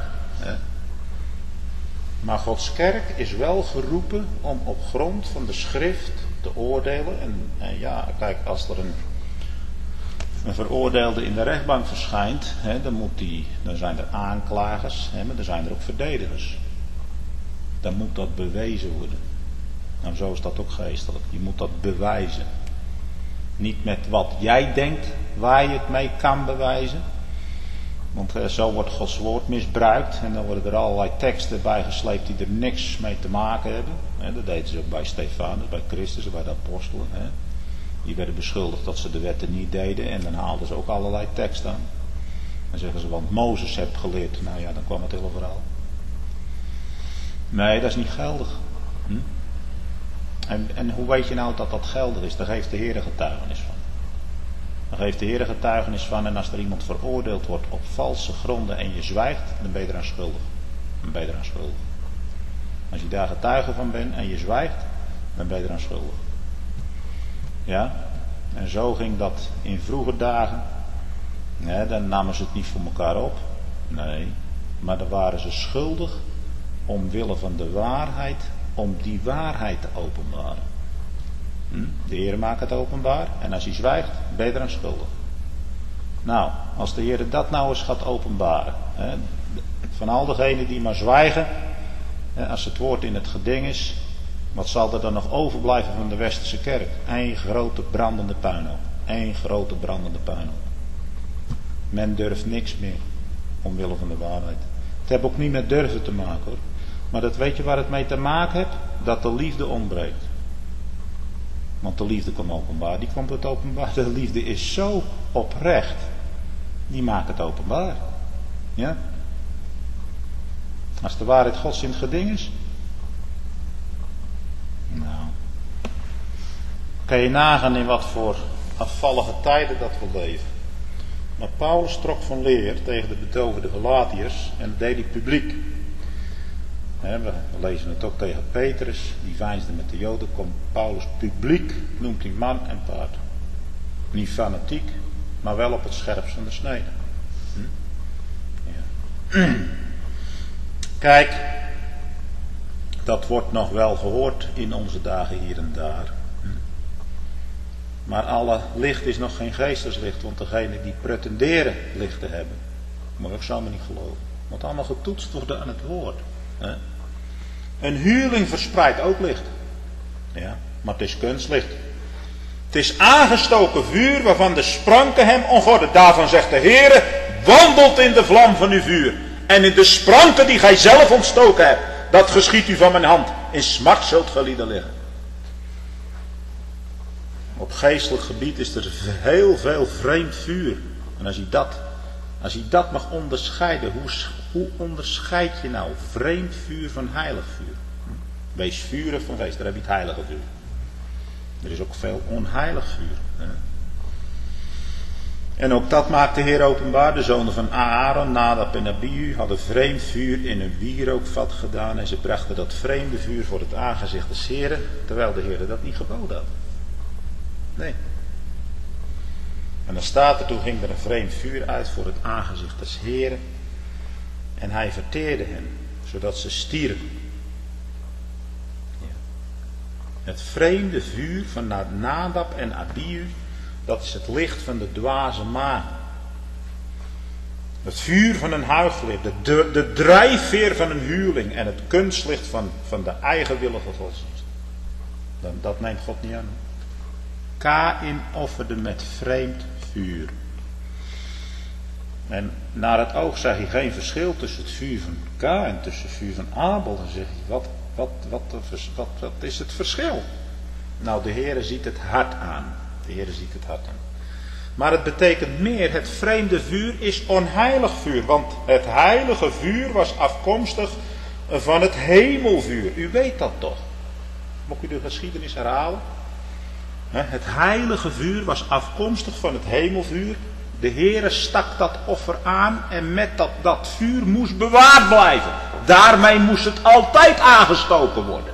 Maar Gods kerk is wel geroepen om op grond van de schrift te oordelen. En ja, kijk, als er een veroordeelde in de rechtbank verschijnt, dan zijn er aanklagers, maar dan zijn er ook verdedigers. Dan moet dat bewezen worden. Nou, zo is dat ook geestelijk. Je moet dat bewijzen. Niet met wat jij denkt waar je het mee kan bewijzen. Want zo wordt Gods woord misbruikt. En dan worden er allerlei teksten bijgesleept die er niks mee te maken hebben. Dat deden ze ook bij Stefanus, bij Christus en bij de apostelen. Die werden beschuldigd dat ze de wetten niet deden. En dan haalden ze ook allerlei teksten aan. Dan zeggen ze, want Mozes heeft geleerd. Nou ja, dan kwam het hele verhaal. Nee, dat is niet geldig. En hoe weet je nou dat dat geldig is? Daar geeft de Heer getuigenis van. Daar geeft de Heer getuigenis van. En als er iemand veroordeeld wordt op valse gronden en je zwijgt, dan ben je eraan schuldig. Dan ben je eraan schuldig. Als je daar getuige van bent en je zwijgt, dan ben je eraan schuldig. Ja? En zo ging dat in vroege dagen. Ja, dan namen ze het niet voor elkaar op. Nee. Maar dan waren ze schuldig omwille van de waarheid, om die waarheid te openbaren. De Heer maakt het openbaar en als hij zwijgt, ben je eraan schuldig. Nou, als de Heer dat nou eens gaat openbaren, van al degenen die maar zwijgen, als het woord in het geding is, wat zal er dan nog overblijven van de Westerse kerk? Eén grote brandende puinhoop. Eén grote brandende puinhoop. Men durft niks meer, omwille van de waarheid. Het heeft ook niet met durven te maken hoor. Maar dat weet je waar het mee te maken heeft? Dat de liefde ontbreekt. Want de liefde kwam openbaar. Die kwam tot openbaar. De liefde is zo oprecht. Die maakt het openbaar. Ja? Als de waarheid Gods in het geding is. Nou. Kan je nagaan in wat voor afvallige tijden dat we leven. Maar Paulus trok van leer tegen de betoverde Galatiërs. En deed die publiek. We lezen het ook tegen Petrus, die veinsde met de Joden, komt Paulus publiek, noemt hij man en paard. Niet fanatiek, maar wel op het scherpst van de snede. Ja. Kijk, dat wordt nog wel gehoord in onze dagen hier en daar. Maar alle licht is nog geen geesteslicht, want degenen die pretenderen licht te hebben, moet ik zomaar niet geloven. Moet allemaal getoetst worden aan het woord. Een huurling verspreidt ook licht. Ja, maar het is kunstlicht. Het is aangestoken vuur waarvan de spranken hem omgorden. Daarvan zegt de Heere, wandelt in de vlam van uw vuur. En in de spranken die gij zelf ontstoken hebt, dat geschiet u van mijn hand. In smart zult gij lieden liggen. Op geestelijk gebied is er heel veel vreemd vuur. En als je dat mag onderscheiden, hoe onderscheid je nou vreemd vuur van heilig vuur? Wees vurig van geest, daar heb je het heilige vuur. Er is ook veel onheilig vuur. En ook dat maakt de Heer openbaar. De zonen van Aaron, Nadab en Abihu hadden vreemd vuur in een wierookvat gedaan. En ze brachten dat vreemde vuur voor het aangezicht des Heren, terwijl de Heer dat niet geboden had. Nee. En dan staat er, toen ging er een vreemd vuur uit voor het aangezicht des Heren. En hij verteerde hen, zodat ze stierven. Ja. Het vreemde vuur van Nadab en Abihu, dat is het licht van de dwaze maan. Het vuur van een huichelaar, de drijfveer van een huurling en het kunstlicht van de eigenwillige godsdienst. Dat neemt God niet aan. Kaïn offerde met vreemd vuur. En naar het oog zag hij geen verschil tussen het vuur van Kaïn en tussen het vuur van Abel. Dan zeg je, wat is het verschil? Nou, de Heere ziet het hart aan. De Heere ziet het hart aan. Maar het betekent meer, het vreemde vuur is onheilig vuur. Want het heilige vuur was afkomstig van het hemelvuur. U weet dat toch? Mocht u de geschiedenis herhalen? Het heilige vuur was afkomstig van het hemelvuur. De Heere stak dat offer aan en met dat vuur moest bewaard blijven. Daarmee moest het altijd aangestoken worden.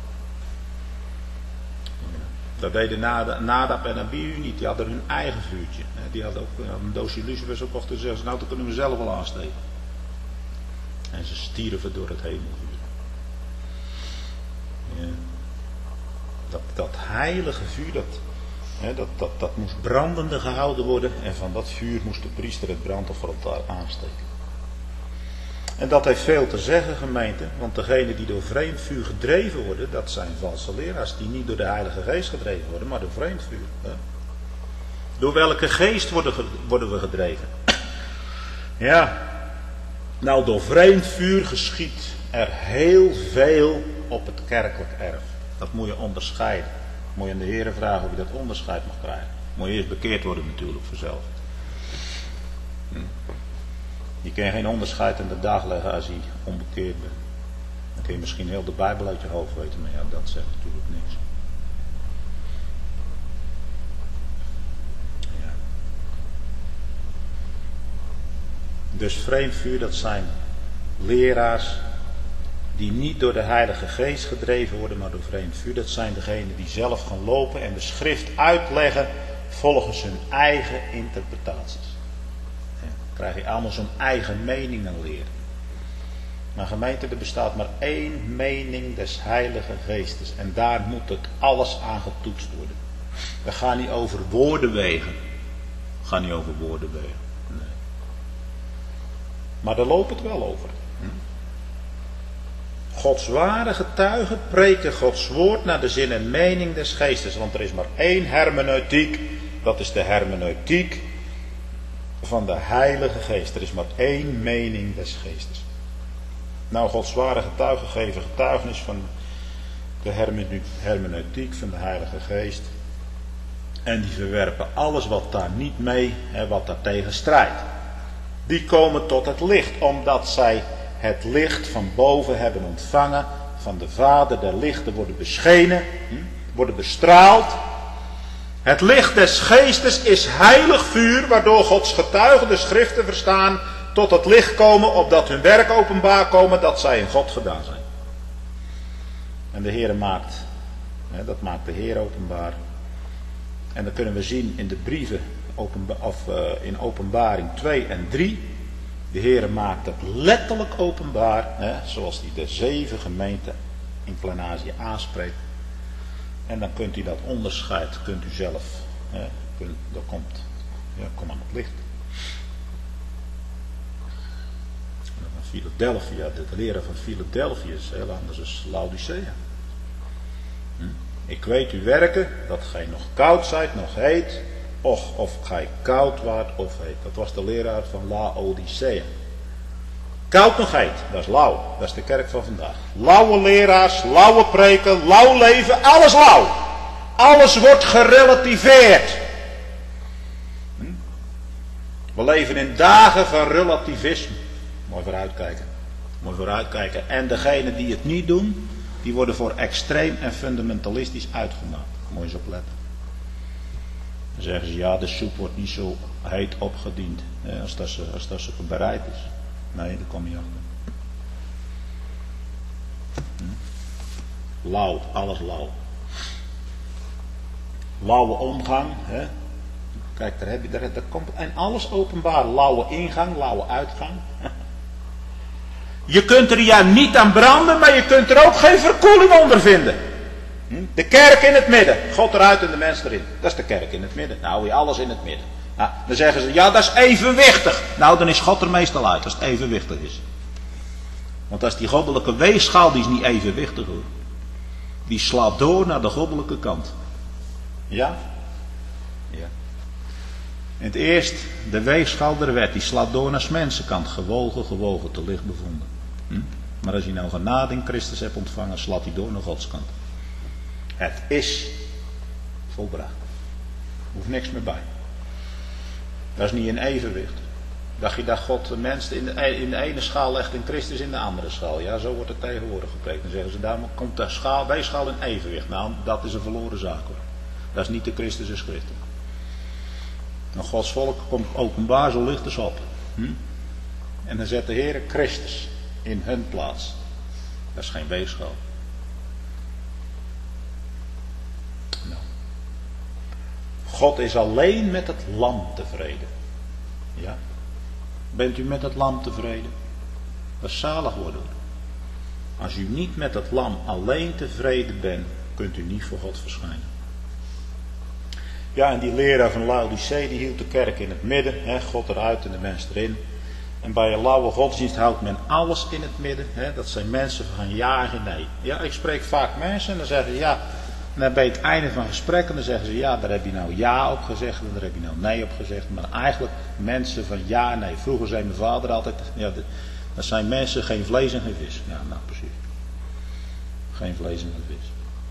Dat deden Nadab en Abihu niet. Die hadden hun eigen vuurtje. Die hadden ook een doosje lucifers gekocht en zeiden: nou, dat kunnen we zelf wel aansteken. En ze stierven door het hemelvuur. Ja. Dat heilige vuur, dat moest brandende gehouden worden. En van dat vuur moest de priester het brandofferaltaar aansteken. En dat heeft veel te zeggen, gemeente. Want degenen die door vreemd vuur gedreven worden, dat zijn valse leraars. Die niet door de Heilige Geest gedreven worden, maar door vreemd vuur. Hè? Door welke geest worden we gedreven? Ja, nou, door vreemd vuur geschiet er heel veel op het kerkelijk erf. Dat moet je onderscheiden. Moet je aan de Heere vragen of je dat onderscheid mag krijgen. Moet je eerst bekeerd worden natuurlijk vanzelf. Je kan geen onderscheid aan de dag leggen als je onbekeerd bent. Dan kun je misschien heel de Bijbel uit je hoofd weten, maar ja, dat zegt natuurlijk niks. Ja. Dus vreemd vuur, dat zijn leraars die niet door de Heilige Geest gedreven worden, maar door vreemd vuur. Dat zijn degenen die zelf gaan lopen en de schrift uitleggen volgens hun eigen interpretaties. Dan krijg je allemaal zo'n eigen meningen leren. Maar gemeente, er bestaat maar één mening des Heilige Geestes. En daar moet het alles aan getoetst worden. We gaan niet over woorden wegen. We gaan niet over woorden wegen. Nee. Maar daar loopt het wel over. Gods ware getuigen preken Gods woord naar de zin en mening des Geestes. Want er is maar één hermeneutiek. Dat is de hermeneutiek van de Heilige Geest. Er is maar één mening des Geestes. Nou, Gods ware getuigen geven getuigenis van de hermeneutiek van de Heilige Geest. En die verwerpen alles wat daar niet mee, wat daar tegen strijdt. Die komen tot het licht, omdat zij het licht van boven hebben ontvangen. Van de Vader der lichten worden beschenen, worden bestraald. Het licht des Geestes is heilig vuur, waardoor Gods getuigen de schriften verstaan, tot het licht komen, opdat hun werk openbaar komen, dat zij in God gedaan zijn. En de Heer maakt, dat maakt de Heer openbaar. En dat kunnen we zien in de brieven, in Openbaring 2 en 3. De Heer maakt het letterlijk openbaar, zoals hij de 7 gemeenten in Klein-Azië aanspreekt. En dan kunt u dat onderscheid, kunt u zelf, dat komt aan het licht. Van Philadelphia, de leraar van Philadelphia is heel anders dan Laodicea. Ik weet uw werken, dat gij nog koud zijt, nog heet. Och, of gij koud waart of heet. Dat was de leraar van Laodicea. Koud nog heet, dat is lauw. Dat is de kerk van vandaag. Lauwe leraars, lauwe preken, lauw leven, alles lauw. Alles wordt gerelativeerd. We leven in dagen van relativisme. Mooi vooruitkijken. Mooi vooruitkijken. En degenen die het niet doen, die worden voor extreem en fundamentalistisch uitgemaakt. Moet je eens opletten. Dan zeggen ze, ja, de soep wordt niet zo heet opgediend als dat ze bereid is. Nee, daar kom je achter. Lauw, alles lauw. Lauwe omgang, hè. Kijk, daar komt en alles openbaar. Lauwe ingang, lauwe uitgang. Je kunt er ja niet aan branden, maar je kunt er ook geen verkoeling onder vinden. De kerk in het midden. God eruit en de mens erin. Dat is de kerk in het midden. Nou, je alles in het midden. Nou, dan zeggen ze, ja, dat is evenwichtig. Nou, dan is God er meestal uit als het evenwichtig is. Want als die goddelijke weegschaal, die is niet evenwichtig hoor. Die slaat door naar de goddelijke kant. Ja? Ja. In het eerst, de weegschaal der wet, die slaat door naar 's mensenkant. Gewogen, te licht bevonden. Maar als je nou genade in Christus hebt ontvangen, slaat hij door naar Gods kant. Het is volbracht. Er hoeft niks meer bij. Dat is niet in evenwicht. Dacht je dat God de mens in de ene schaal legt en Christus in de andere schaal? Ja, zo wordt het tegenwoordig gepreekt. Dan zeggen ze, daarom komt de weegschaal in evenwicht. Nou, dat is een verloren zaak hoor. Dat is niet de Christus en Schriften. En Gods volk komt openbaar zo licht als op. En dan zet de Heer Christus in hun plaats. Dat is geen weegschaal. Nou. God is alleen met het lam tevreden. Ja. Bent u met het lam tevreden? Dat is zalig worden. Als u niet met het lam alleen tevreden bent, kunt u niet voor God verschijnen. Ja, en die leraar van Laodicea, die hield de kerk in het midden. Hè, God eruit en de mens erin. En bij een lauwe godsdienst houdt men alles in het midden. Hè, dat zijn mensen van ja en nee. Ja, ik spreek vaak mensen en dan zeggen ze ja. En dan bij het einde van gesprekken dan zeggen ze ja, daar heb je nou ja op gezegd en daar heb je nou nee op gezegd. Maar eigenlijk mensen van ja en nee. Vroeger zei mijn vader altijd, ja, dat zijn mensen geen vlees en geen vis. Ja, nou precies. Geen vlees en geen vis.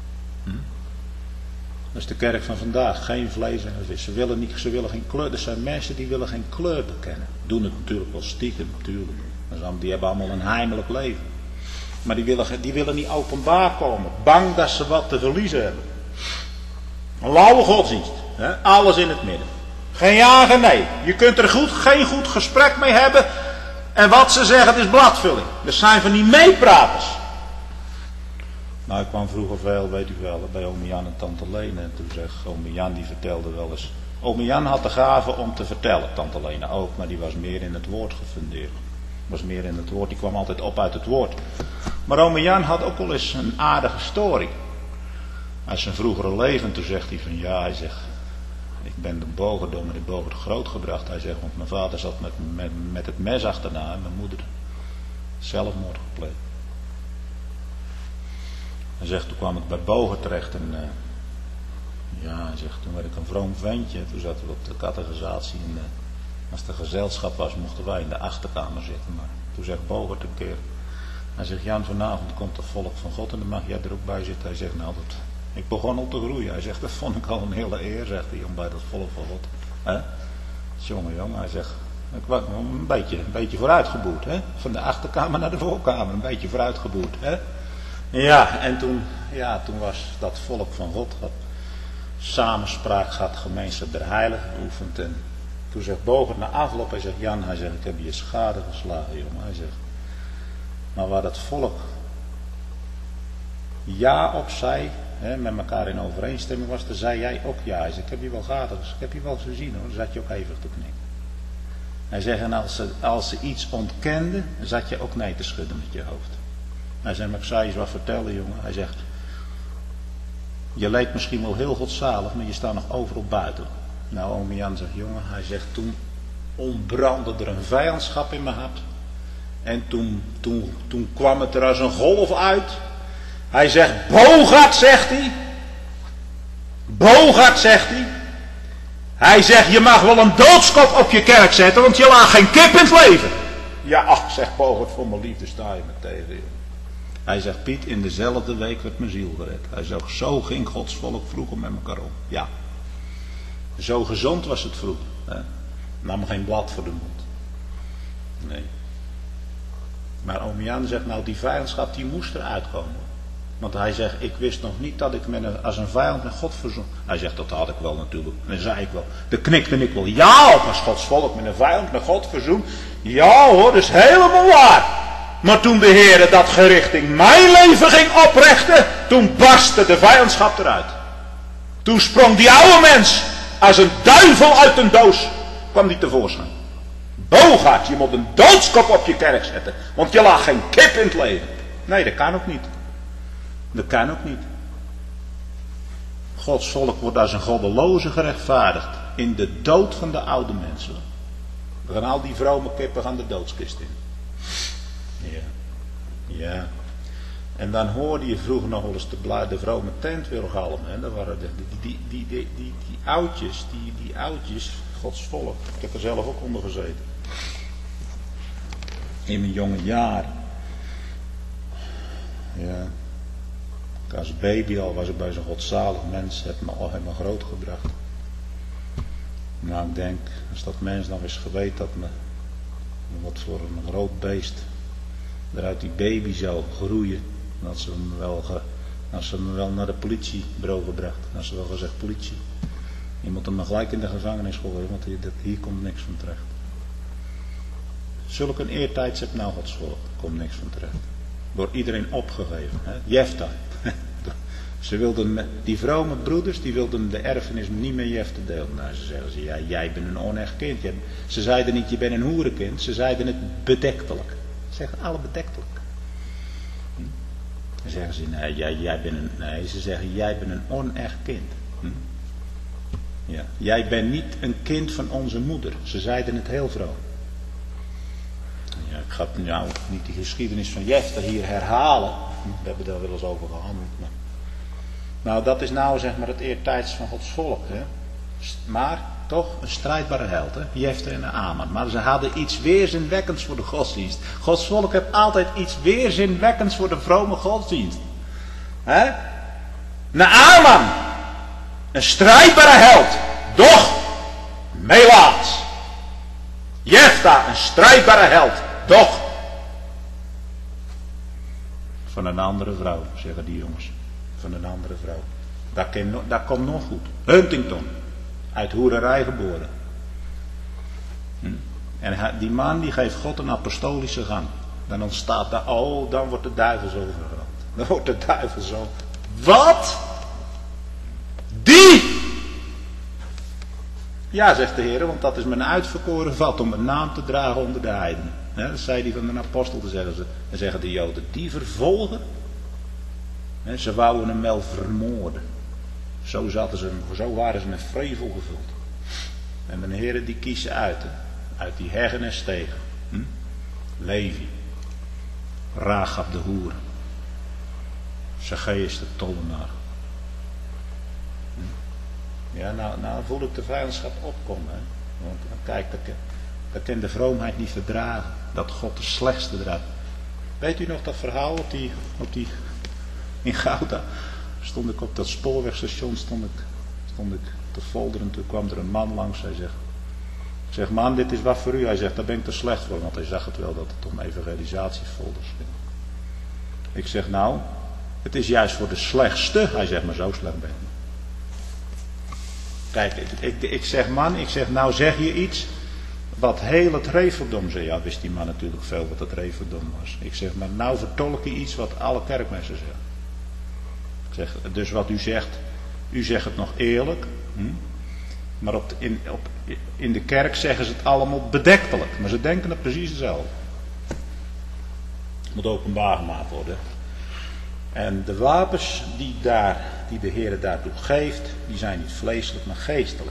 Dat is de kerk van vandaag. Geen vlees en geen vis. Ze willen geen kleur. Er zijn mensen die willen geen kleur bekennen. Doen het natuurlijk wel stiekem, natuurlijk. Die hebben allemaal een heimelijk leven. Maar die willen niet openbaar komen. Bang dat ze wat te verliezen hebben. Een lauwe godsdienst. Hè? Alles in het midden. Geen ja, geen nee. Je kunt er geen goed gesprek mee hebben. En wat ze zeggen, het is bladvulling. Dat zijn van die meepraters. Nou, ik kwam vroeger veel, weet u wel, bij ome Jan en tante Lene. En toen zegt ome Jan, die vertelde wel eens. Ome Jan had de gave om te vertellen, tante Lene ook. Maar die was meer in het woord gefundeerd. Was meer in het woord, die kwam altijd op uit het woord. Maar ome Jan had ook wel eens een aardige story. Uit zijn vroegere leven, toen zegt hij van ja, hij zegt. Ik ben door meneer Bogert grootgebracht. Hij zegt, want mijn vader zat met het mes achterna en mijn moeder zelfmoord gepleegd. Hij zegt, toen kwam ik bij Bogert terecht en ja, hij zegt, toen werd ik een vroom ventje. Toen zaten we op de catechisatie en als er gezelschap was, mochten wij in de achterkamer zitten. Maar toen zegt Bogert een keer, hij zegt, Jan, vanavond komt het volk van God en dan mag jij er ook bij zitten. Hij zegt, nou, ik begon al te groeien. Hij zegt, dat vond ik al een hele eer, zegt hij, om bij dat volk van God. Jongen, hij zegt, ik was een beetje vooruitgeboerd, hè? Van de achterkamer naar de voorkamer, een beetje vooruitgeboerd, hè? Ja, en toen was dat volk van God, had samenspraak gehad, gemeenschap der heiligen geoefend. En toen zegt Bogert na afloop, hij zegt, Jan, hij zegt, ik heb je schade geslagen, jongen. Hij zegt, maar waar dat volk ja op zei, hè, met elkaar in overeenstemming was, dan zei jij ook ja. Hij zegt, ik heb je wel gade, ik heb je wel gezien hoor, dan zat je ook hevig te knikken. Hij zegt, en als ze iets ontkenden, dan zat je ook nee te schudden met je hoofd. Hij zegt, maar ik zou je eens wat vertellen, jongen. Hij zegt, je leek misschien wel heel godzalig, maar je staat nog overal buiten. Nou, ome Jan zegt, jongen, hij zegt, toen ontbrandde er een vijandschap in mijn hart. En toen kwam het er als een golf uit. Hij zegt, Bogert, zegt hij. Bogert, zegt hij. Hij zegt, je mag wel een doodskop op je kerk zetten, want je laat geen kip in het leven. Ja, ach, zegt Bogert, voor mijn liefde sta je me tegen, joh. Hij zegt, Piet, in dezelfde week werd mijn ziel gered. Hij zegt, zo ging Gods volk vroeger met elkaar om. Ja. Zo gezond was het vroeger. Hè? Nam geen blad voor de mond. Nee. Maar oom Jan zegt, nou die vijandschap die moest eruit komen. Want hij zegt, ik wist nog niet dat ik als een vijand met God verzoen. Hij zegt, dat had ik wel natuurlijk. En dan zei ik wel, daar knikte ik wel ja op als Gods volk met een vijand met God verzoen. Ja hoor, dat is helemaal waar. Maar toen de Heer dat gericht in mijn leven ging oprichten, toen barstte de vijandschap eruit. Toen sprong die oude mens als een duivel uit een doos, kwam die tevoorschijn. Bogert, je moet een doodskop op je kerk zetten, want je laat geen kip in het leven. Nee, dat kan ook niet. Dat kan ook niet. Gods volk wordt als een goddeloze gerechtvaardigd in de dood van de oude mensen. We gaan al die vrome kippen gaan de doodskist in. Ja. En dan hoorde je vroeger nog wel eens de vrome tent weer galmen. Dat waren die oudjes, Gods volk. Ik heb er zelf ook onder gezeten. In mijn jonge jaren. Ja. Als baby al was ik bij zo'n godzalig mens. Heb me grootgebracht. Nou, ik denk, als dat mens nog eens geweten had me Dan wordt voor een groot beest eruit die baby zou groeien. Dat ze hem wel naar de politiebureau gebracht. Dat ze wel gezegd politie. Je moet hem maar gelijk in de gevangenis gooien, want hier komt niks van terecht. Zulk een eertijdse nou Gods volk, komt niks van terecht. Door iedereen opgegeven. Hè? Jefta. Die vrome broeders, die wilden de erfenis niet met Jefta delen. Nou, ze zeggen, ja, jij bent een onecht kind. Ze zeiden niet, je bent een hoerenkind. Ze zeiden het bedektelijk. Ze zeggen alle bedektelijk. Dan zeggen ze, ze zeggen, jij bent een onecht kind. Ja. Jij bent niet een kind van onze moeder. Ze zeiden het heel vroom. Ja, ik ga nou niet die geschiedenis van Jefta hier herhalen. We hebben daar wel eens over gehandeld. Nou, dat is nou zeg maar het eertijds van Gods volk. Hè? Maar toch een strijdbare held. Hè? Jefta en Naaman. Maar ze hadden iets weerzinwekkends voor de godsdienst. Gods volk heeft altijd iets weerzinwekkends voor de vrome godsdienst. Hè? Naaman. Een strijdbare held. Doch. Melaats. Jefta. Een strijdbare held. Doch. Van een andere vrouw, zeggen die jongens. Van een andere vrouw. Dat komt nog goed. Huntington. Uit hoererij geboren. En die man die geeft God een apostolische gang. Dan ontstaat daar, dan wordt de duivel zo vergroot. Dan wordt de duivel zo. Wat? Die? Ja, zegt de Heer, want dat is mijn uitverkoren vat om een naam te dragen onder de heidenen. Dat zei hij van een apostel, dan zeggen de Joden, die vervolgen. Ze wouden hem wel vermoorden. Zo waren ze met vrevel gevuld. En de Heer die kiest ze uit. Uit die heggen en stegen. Levi. Rahab de hoer. Zacchaeus de tollenaar. Ja, nou voel ik de vijandschap opkomen. Hè? Want kijk, dat kan de vroomheid niet verdragen. Dat God de slechtste eruit. Weet u nog dat verhaal op die in Gouda? Stond ik op dat spoorwegstation, stond ik te folderen. Toen kwam er een man langs. Hij zegt, ik zeg, man, dit is wat voor u. Hij zegt, daar ben ik te slecht voor. Want hij zag het wel dat het om evangelisatiefolders ging. Ik zeg, nou, het is juist voor de slechtste. Hij zegt, maar zo slecht ben ik. Kijk, ik zeg, man, nou zeg je iets wat heel het Reverdom zei. Ja, wist die man natuurlijk veel wat het Reverdom was. Ik zeg, maar nou vertolk je iets wat alle kerkmensen zeggen. Ik zeg, dus wat u zegt het nog eerlijk. Maar in de kerk zeggen ze het allemaal bedektelijk. Maar ze denken het precies hetzelfde. Het moet openbaar gemaakt worden. En de wapens die de Heer daartoe geeft, die zijn niet vleeselijk, maar geestelijk.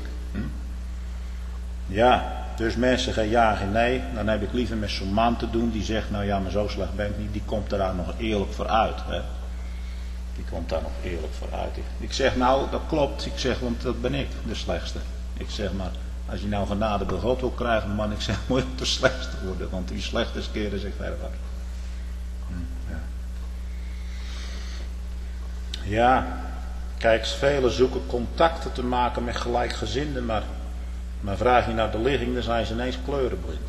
Ja, dus mensen geen ja, geen nee. Dan heb ik liever met zo'n man te doen die zegt, nou ja, maar zo slecht ben ik niet. Die komt daar nog eerlijk voor uit. Hè? Die komt daar nog eerlijk voor uit. Ik zeg, nou, dat klopt. Ik zeg, want dat ben ik, de slechtste. Ik zeg, maar als je nou genade bij God wil krijgen, man, ik zeg, moet je de slechtste worden. Want wie slecht is, keren zich verder af. Ja, kijk, velen zoeken contacten te maken met gelijkgezinden, maar vraag je naar de ligging, dan zijn ze ineens kleurenblind.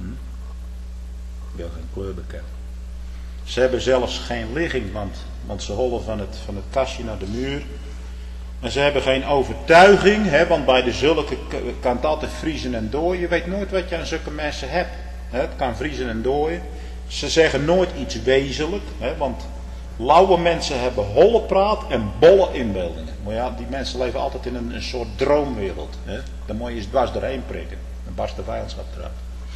Ik wil geen kleur bekennen. Ze hebben zelfs geen ligging, want ze hollen van het kastje naar de muur. En ze hebben geen overtuiging, want bij de zulke kan het altijd vriezen en dooien. Je weet nooit wat je aan zulke mensen hebt. Het kan vriezen en dooien. Ze zeggen nooit iets wezenlijk, want lauwe mensen hebben holle praat en bolle inbeeldingen. Maar ja, die mensen leven altijd in een soort droomwereld. Dan moet je eens dwars doorheen prikken. Dan barst de vijandschap eruit.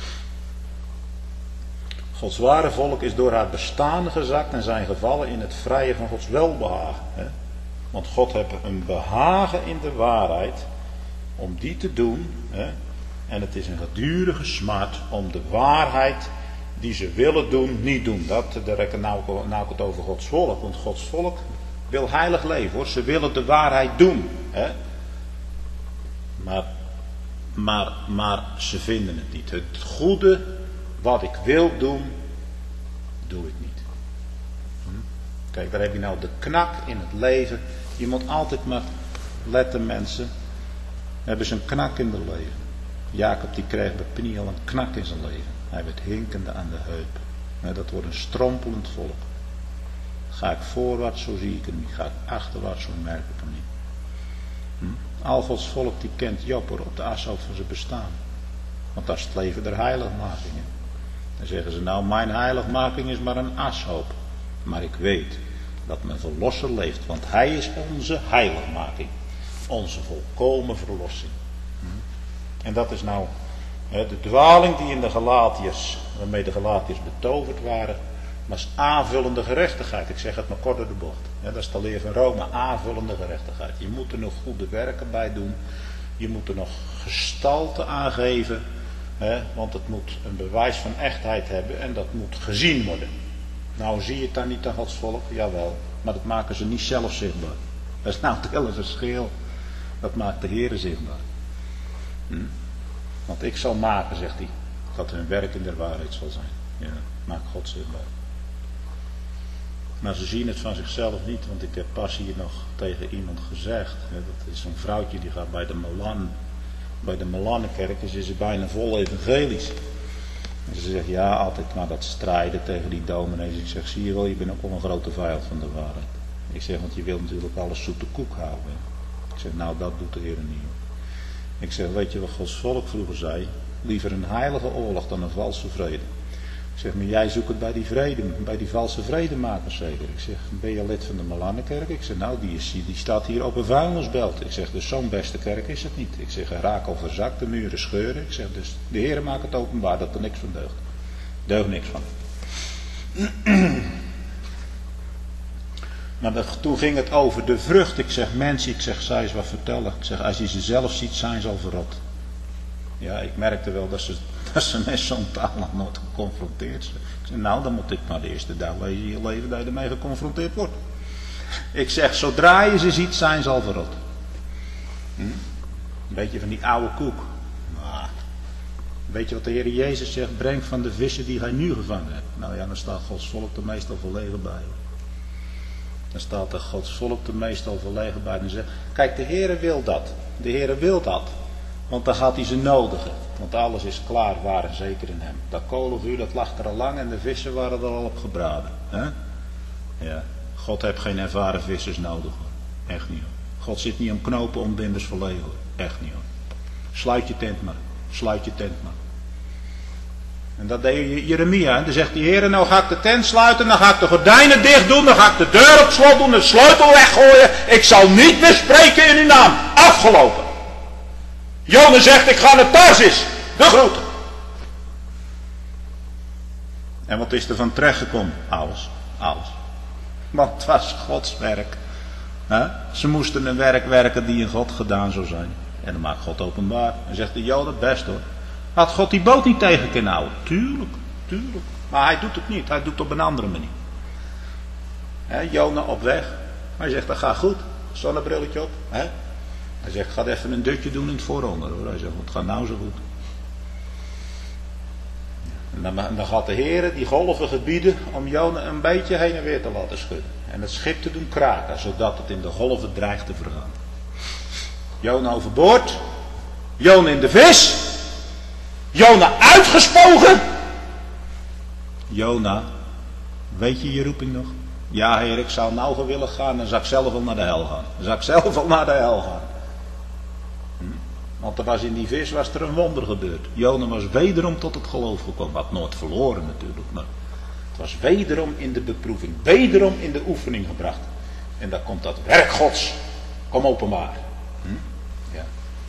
Gods ware volk is door haar bestaan gezakt en zijn gevallen in het vrije van Gods welbehagen. Want God heeft een behagen in de waarheid om die te doen. En het is een gedurige smart om de waarheid die ze willen doen, niet doen. Daar heb ik nou het over Gods volk. Want Gods volk wil heilig leven, hoor. Ze willen de waarheid doen. Maar ze vinden het niet. Het goede wat ik wil doen, doe ik niet. Kijk, daar heb je nou de knak in het leven. Je moet altijd maar letten, mensen. Hebben ze een knak in het leven. Jacob die kreeg bij Peniel een knak in zijn leven. Hij werd hinkende aan de heup. Dat wordt een strompelend volk. Ga ik voorwaarts, zo zie ik hem niet. Ga ik achterwaarts, zo merk ik hem niet. Al Gods volk die kent Job op de ashoop van zijn bestaan. Want dat is het leven der heiligmakingen. Dan zeggen ze nou, mijn heiligmaking is maar een ashoop. Maar ik weet dat mijn verlosser leeft. Want hij is onze heiligmaking. Onze volkomen verlossing. En dat is nou de dwaling die in de Galatiërs, waarmee de Galatiërs betoverd waren, was aanvullende gerechtigheid. Ik zeg het maar kort door de bocht. Dat is de leer van Rome, aanvullende gerechtigheid. Je moet er nog goede werken bij doen. Je moet er nog gestalte aangeven. Want het moet een bewijs van echtheid hebben en dat moet gezien worden. Nou zie je het dan niet aan Gods volk? Jawel, maar dat maken ze niet zelf zichtbaar. Dat is nou het hele verschil. Dat maakt de Heere zichtbaar. Want ik zal maken, zegt hij, dat hun werk in der waarheid zal zijn. Ja, maakt God zichtbaar. Maar ze zien het van zichzelf niet, want ik heb pas hier nog tegen iemand gezegd. Dat is zo'n vrouwtje die gaat bij de Melanenkerk, dus is ze bijna vol evangelisch. En ze zegt, ja, altijd maar dat strijden tegen die dominees. Ik zeg, zie je wel, je bent ook wel een grote vijand van de waarheid. Ik zeg, want je wilt natuurlijk alles zoete koek houden. Ik zeg, nou, dat doet de Heer niet. Ik zeg, weet je wat Gods volk vroeger zei? Liever een heilige oorlog dan een valse vrede. Ik zeg, maar jij zoekt het bij die vrede, bij die valse vredemakers zeker. Ik zeg, ben je lid van de Melanenkerk? Ik zeg, nou, die staat hier op een vuilnisbelt. Ik zeg, dus zo'n beste kerk is het niet. Ik zeg, raak al verzakt, de muren scheuren. Ik zeg, dus de Heer maakt het openbaar dat er niks van deugt. Deugt niks van. Maar toen ging het over de vrucht. Ik zeg, mensen, ik zeg, zij eens wat vertellen. Ik zeg, als je ze zelf ziet, zijn ze al verrot. Ja, ik merkte wel dat ze met zo'n taal nog nooit geconfronteerd zijn. Ik zeg, nou, dan moet ik maar de eerste dag lezen in je leven dat je ermee geconfronteerd wordt. Ik zeg, zodra je ze ziet, zijn ze al verrot. Een beetje van die oude koek. Maar, weet je wat de Heer Jezus zegt? Breng van de vissen die hij nu gevangen hebt. Nou ja, dan staat Gods volk er meestal verlegen bij. Dan staat er Gods volk er meestal verlegen bij. En zegt, kijk, de Heer wil dat. De Heer wil dat. Want dan gaat hij ze nodigen. Want alles is klaar, waar en zeker in hem. Dat kolenvuur, dat lag er al lang en de vissen waren er al op gebraden. Ja. God heeft geen ervaren vissers nodig hoor. Echt niet hoor. God zit niet om knopen om binders verlegen hoor. Echt niet hoor. Sluit je tent maar. Sluit je tent maar. En dat deed Jeremia. Dan zegt die Heer, nou ga ik de tent sluiten. Dan ga ik de gordijnen dicht doen. Dan ga ik de deur op slot doen. De sleutel weggooien. Ik zal niet meer spreken in uw naam. Afgelopen. Jona zegt, ik ga naar Tarsis. De grote. En wat is er van terechtgekomen? Alles. Want het was Gods werk. Ze moesten een werk werken die in God gedaan zou zijn. En dan maakt God openbaar. En zegt de Joden, best hoor. Had God die boot niet tegen kunnen houden? Tuurlijk. Maar hij doet het niet. Hij doet het op een andere manier. Jona op weg. Hij zegt, dat gaat goed. Zonnebrilletje op. Hij zegt, ga even een dutje doen in het vooronder hoor. Hij zegt, het gaat nou zo goed. En dan gaat de Heer die golven gebieden om Jona een beetje heen en weer te laten schudden. En het schip te doen kraken, zodat het in de golven dreigt te vergaan. Jona overboord. Jona in de vis. Jona uitgespogen. Jona, weet je roeping nog? Ja Heer, ik zou nou gewillig gaan, dan zou ik zelf al naar de hel gaan. Want er was in die vis er een wonder gebeurd. Jona was wederom tot het geloof gekomen. Had nooit verloren natuurlijk. Maar het was wederom in de beproeving. Wederom in de oefening gebracht. En daar komt dat werk Gods. Kom openbaar. Ja.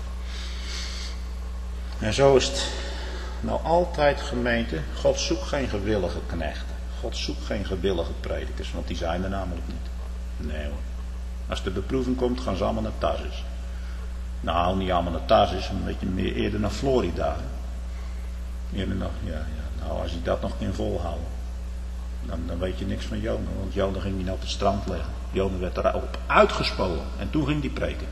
En zo is het nou altijd gemeente. God zoekt geen gewillige knechten. God zoekt geen gewillige predikers. Want die zijn er namelijk niet. Nee hoor. Als de beproeving komt gaan ze allemaal naar Tarsis. Nou, niet allemaal naar Tarsis, een beetje meer eerder naar Florida. Eerder nog, ja. Nou, als je dat nog kan volhouden, dan weet je niks van Jona. Want Jona ging niet op het strand leggen. Jona werd erop uitgespolen. En toen ging hij preken.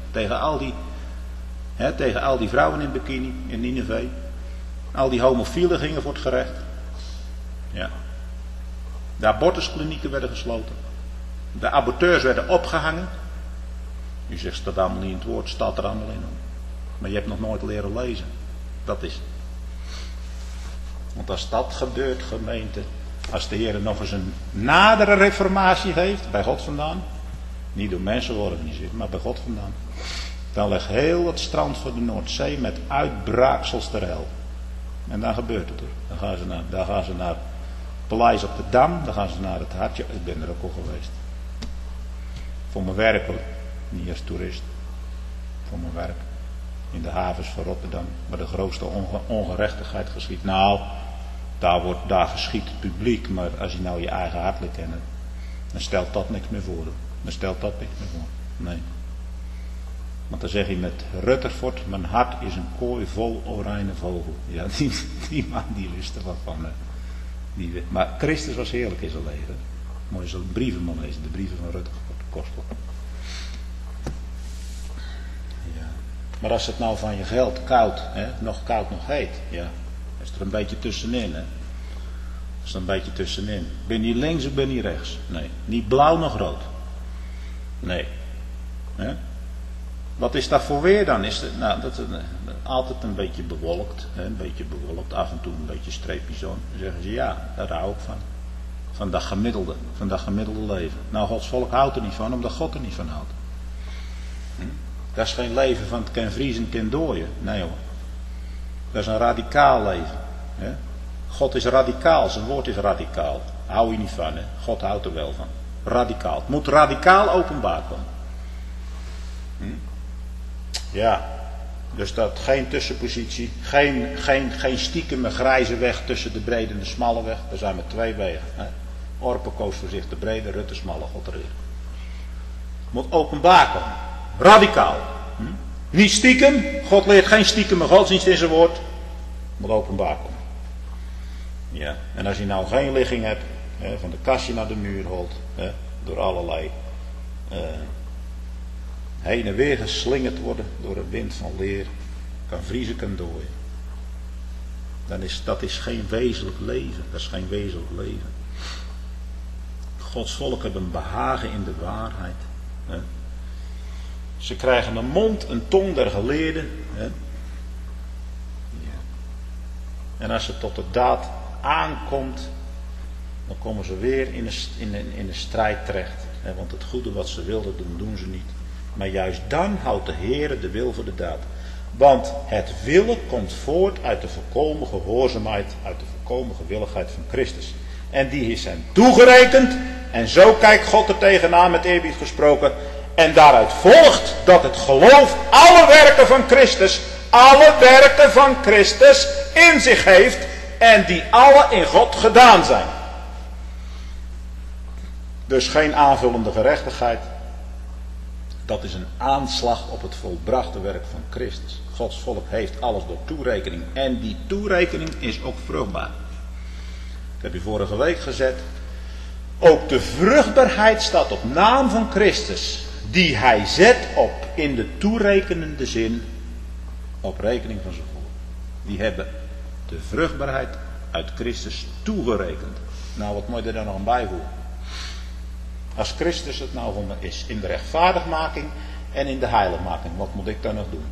Tegen al die vrouwen in bikini in Nineveh. Al die homofielen gingen voor het gerecht. Ja. De abortusklinieken werden gesloten. De aborteurs werden opgehangen. U zegt, staat allemaal niet in het woord, staat er allemaal in. Maar je hebt nog nooit leren lezen. Dat is het. Want als dat gebeurt, gemeente, als de Heer nog eens een nadere reformatie heeft, bij God vandaan, niet door mensen georganiseerd, maar bij God vandaan, dan legt heel het strand van de Noordzee met uitbraaksels ter hel. En dan gebeurt het er. Dan gaan ze naar het Paleis op de Dam, dan gaan ze naar het Hartje. Ik ben er ook al geweest. Voor mijn werk hoor, niet als toerist. Voor mijn werk. In de havens van Rotterdam, waar de grootste ongerechtigheid geschiet. Nou, daar geschiet het publiek, maar als je nou je eigen hart leert kennen, dan stelt dat niks meer voor. Dan stelt dat niks meer voor. Nee. Want dan zeg je met Rutherford, mijn hart is een kooi vol oranje vogel. Ja, die man die wist er wat van. Maar Christus was heerlijk in zijn leven. Moet je zo'n brieven maar lezen, de brieven van Rutherford, Kostel. Ja. Maar als het nou van je geld koud, nog koud, nog heet, ja, is er een beetje tussenin, hè. Is er een beetje tussenin. Ben je links of ben je rechts? Nee. Niet blauw, nog rood. Nee. Hè? Wat is dat voor weer dan? Is het, nou, dat is altijd een beetje bewolkt. Hè? Een beetje bewolkt, af en toe een beetje streepje zon. Dan zeggen ze ja, daar hou ik van. Van dat gemiddelde leven. Nou, Gods volk houdt er niet van, omdat God er niet van houdt. Dat is geen leven van het kan vriezen, kan dooien. Nee hoor. Dat is een radicaal leven. Hè? God is radicaal, zijn woord is radicaal. Hou je niet van, hè? God houdt er wel van. Radicaal. Het moet radicaal openbaar komen. Ja, dus dat geen tussenpositie, geen stiekeme grijze weg tussen de brede en de smalle weg. Er zijn maar twee wegen. Hè? Orpen koos voor zich de brede, Rutte smalle, God erin. Het moet openbaar komen. Radicaal. Niet stiekem, God leert geen stiekeme godsdienst in zijn woord. Het moet openbaar komen. Ja, en als je nou geen ligging hebt, van de kastje naar de muur holt, door allerlei heen en weer geslingerd worden door een wind van leer, kan vriezen, kan dooien. Dat is geen wezenlijk leven. Dat is geen wezenlijk leven. Gods volk hebben een behagen in de waarheid. Hè. Ze krijgen een mond, een tong der geleerden. Hè. Ja. En als het tot de daad aankomt, dan komen ze weer in een strijd terecht. Hè. Want het goede wat ze wilden doen, doen ze niet. Maar juist dan houdt de Heer de wil voor de daad. Want het willen komt voort uit de volkomen gehoorzaamheid, uit de volkomen gewilligheid van Christus. En die is hem toegerekend. En zo kijkt God er tegenaan, met eerbied gesproken. En daaruit volgt dat het geloof alle werken van Christus in zich heeft. En die alle in God gedaan zijn. Dus geen aanvullende gerechtigheid. Dat is een aanslag op het volbrachte werk van Christus. Gods volk heeft alles door toerekening. En die toerekening is ook vruchtbaar. Ik heb u vorige week gezet. Ook de vruchtbaarheid staat op naam van Christus. Die hij zet op in de toerekenende zin. Op rekening van zijn volk. Die hebben de vruchtbaarheid uit Christus toegerekend. Nou, wat moet je er dan nog aan bijvoegen? Als Christus het nou voor me is in de rechtvaardigmaking en in de heiligmaking, wat moet ik dan nog doen?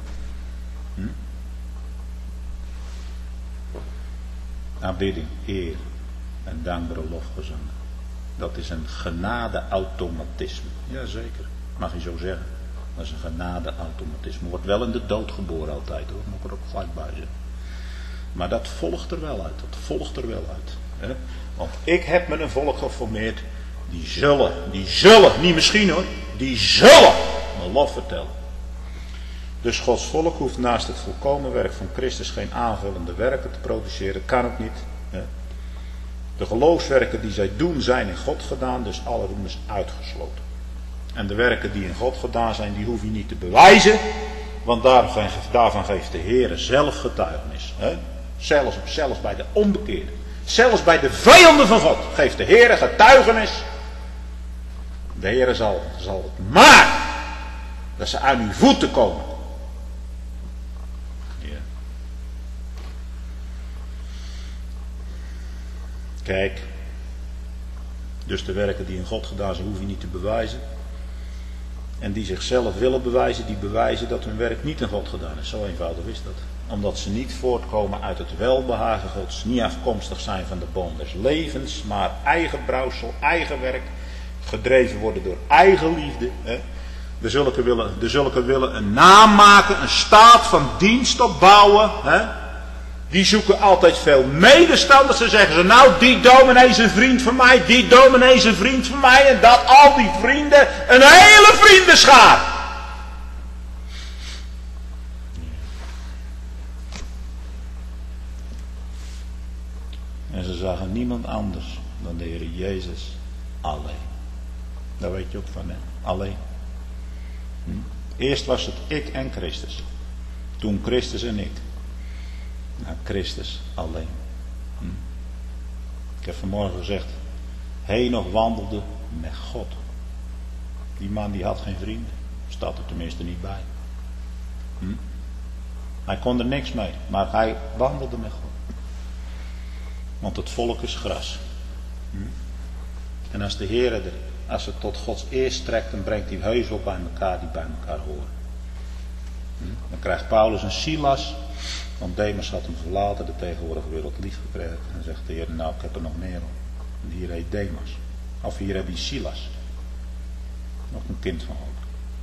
Aanbidding, eer en dankbare lofgezang. Dat is een genade-automatisme. Jazeker, mag je zo zeggen. Dat is een genade-automatisme. Wordt wel in de dood geboren altijd hoor, moet ik er ook gelijk bij zeggen. Maar dat volgt er wel uit. Hè? Want ik heb me een volk geformeerd. Die zullen, niet misschien hoor, die zullen mijn lof vertellen. Dus Gods volk hoeft naast het volkomen werk van Christus geen aanvullende werken te produceren. Kan ook niet. Hè. De geloofswerken die zij doen zijn in God gedaan, dus alle roem is uitgesloten. En de werken die in God gedaan zijn, die hoef je niet te bewijzen. Want daarvan geeft de Heer zelf getuigenis. Hè. Zelfs bij de onbekeerden. Zelfs bij de vijanden van God geeft de Heer getuigenis. De Heer zal het maken dat ze aan uw voeten komen. Ja. Kijk, dus de werken die in God gedaan zijn, hoef je niet te bewijzen. En die zichzelf willen bewijzen, die bewijzen dat hun werk niet in God gedaan is. Zo eenvoudig is dat. Omdat ze niet voortkomen uit het welbehagen Gods, niet afkomstig zijn van de boom des levens, maar eigen brouwsel, eigen werk, gedreven worden door eigen liefde. De zulke willen een naam maken, een staat van dienst opbouwen. Die zoeken altijd veel medestanders. Dan zeggen ze, nou die dominee is een vriend van mij, die dominee is een vriend van mij. En dat al die vrienden, een hele vriendenschaar. En ze zagen niemand anders dan de Heer Jezus alleen. Daar weet je ook van, hè? Alleen. Eerst was het ik en Christus. Toen Christus en ik. Nou, Christus alleen. Ik heb vanmorgen gezegd, Henoch wandelde met God. Die man die had geen vrienden. Staat er tenminste niet bij. Hij kon er niks mee, maar hij wandelde met God. Want het volk is gras. En als de Heer als het tot Gods eer strekt, dan brengt hij heus wel bij elkaar die bij elkaar horen. Dan krijgt Paulus een Silas, want Demas had hem verlaten, de tegenwoordige wereld lief gekregen. En dan zegt de Heer, nou ik heb er nog meer op. En hier heet Demas. Of hier heb je Silas. Nog een kind van God.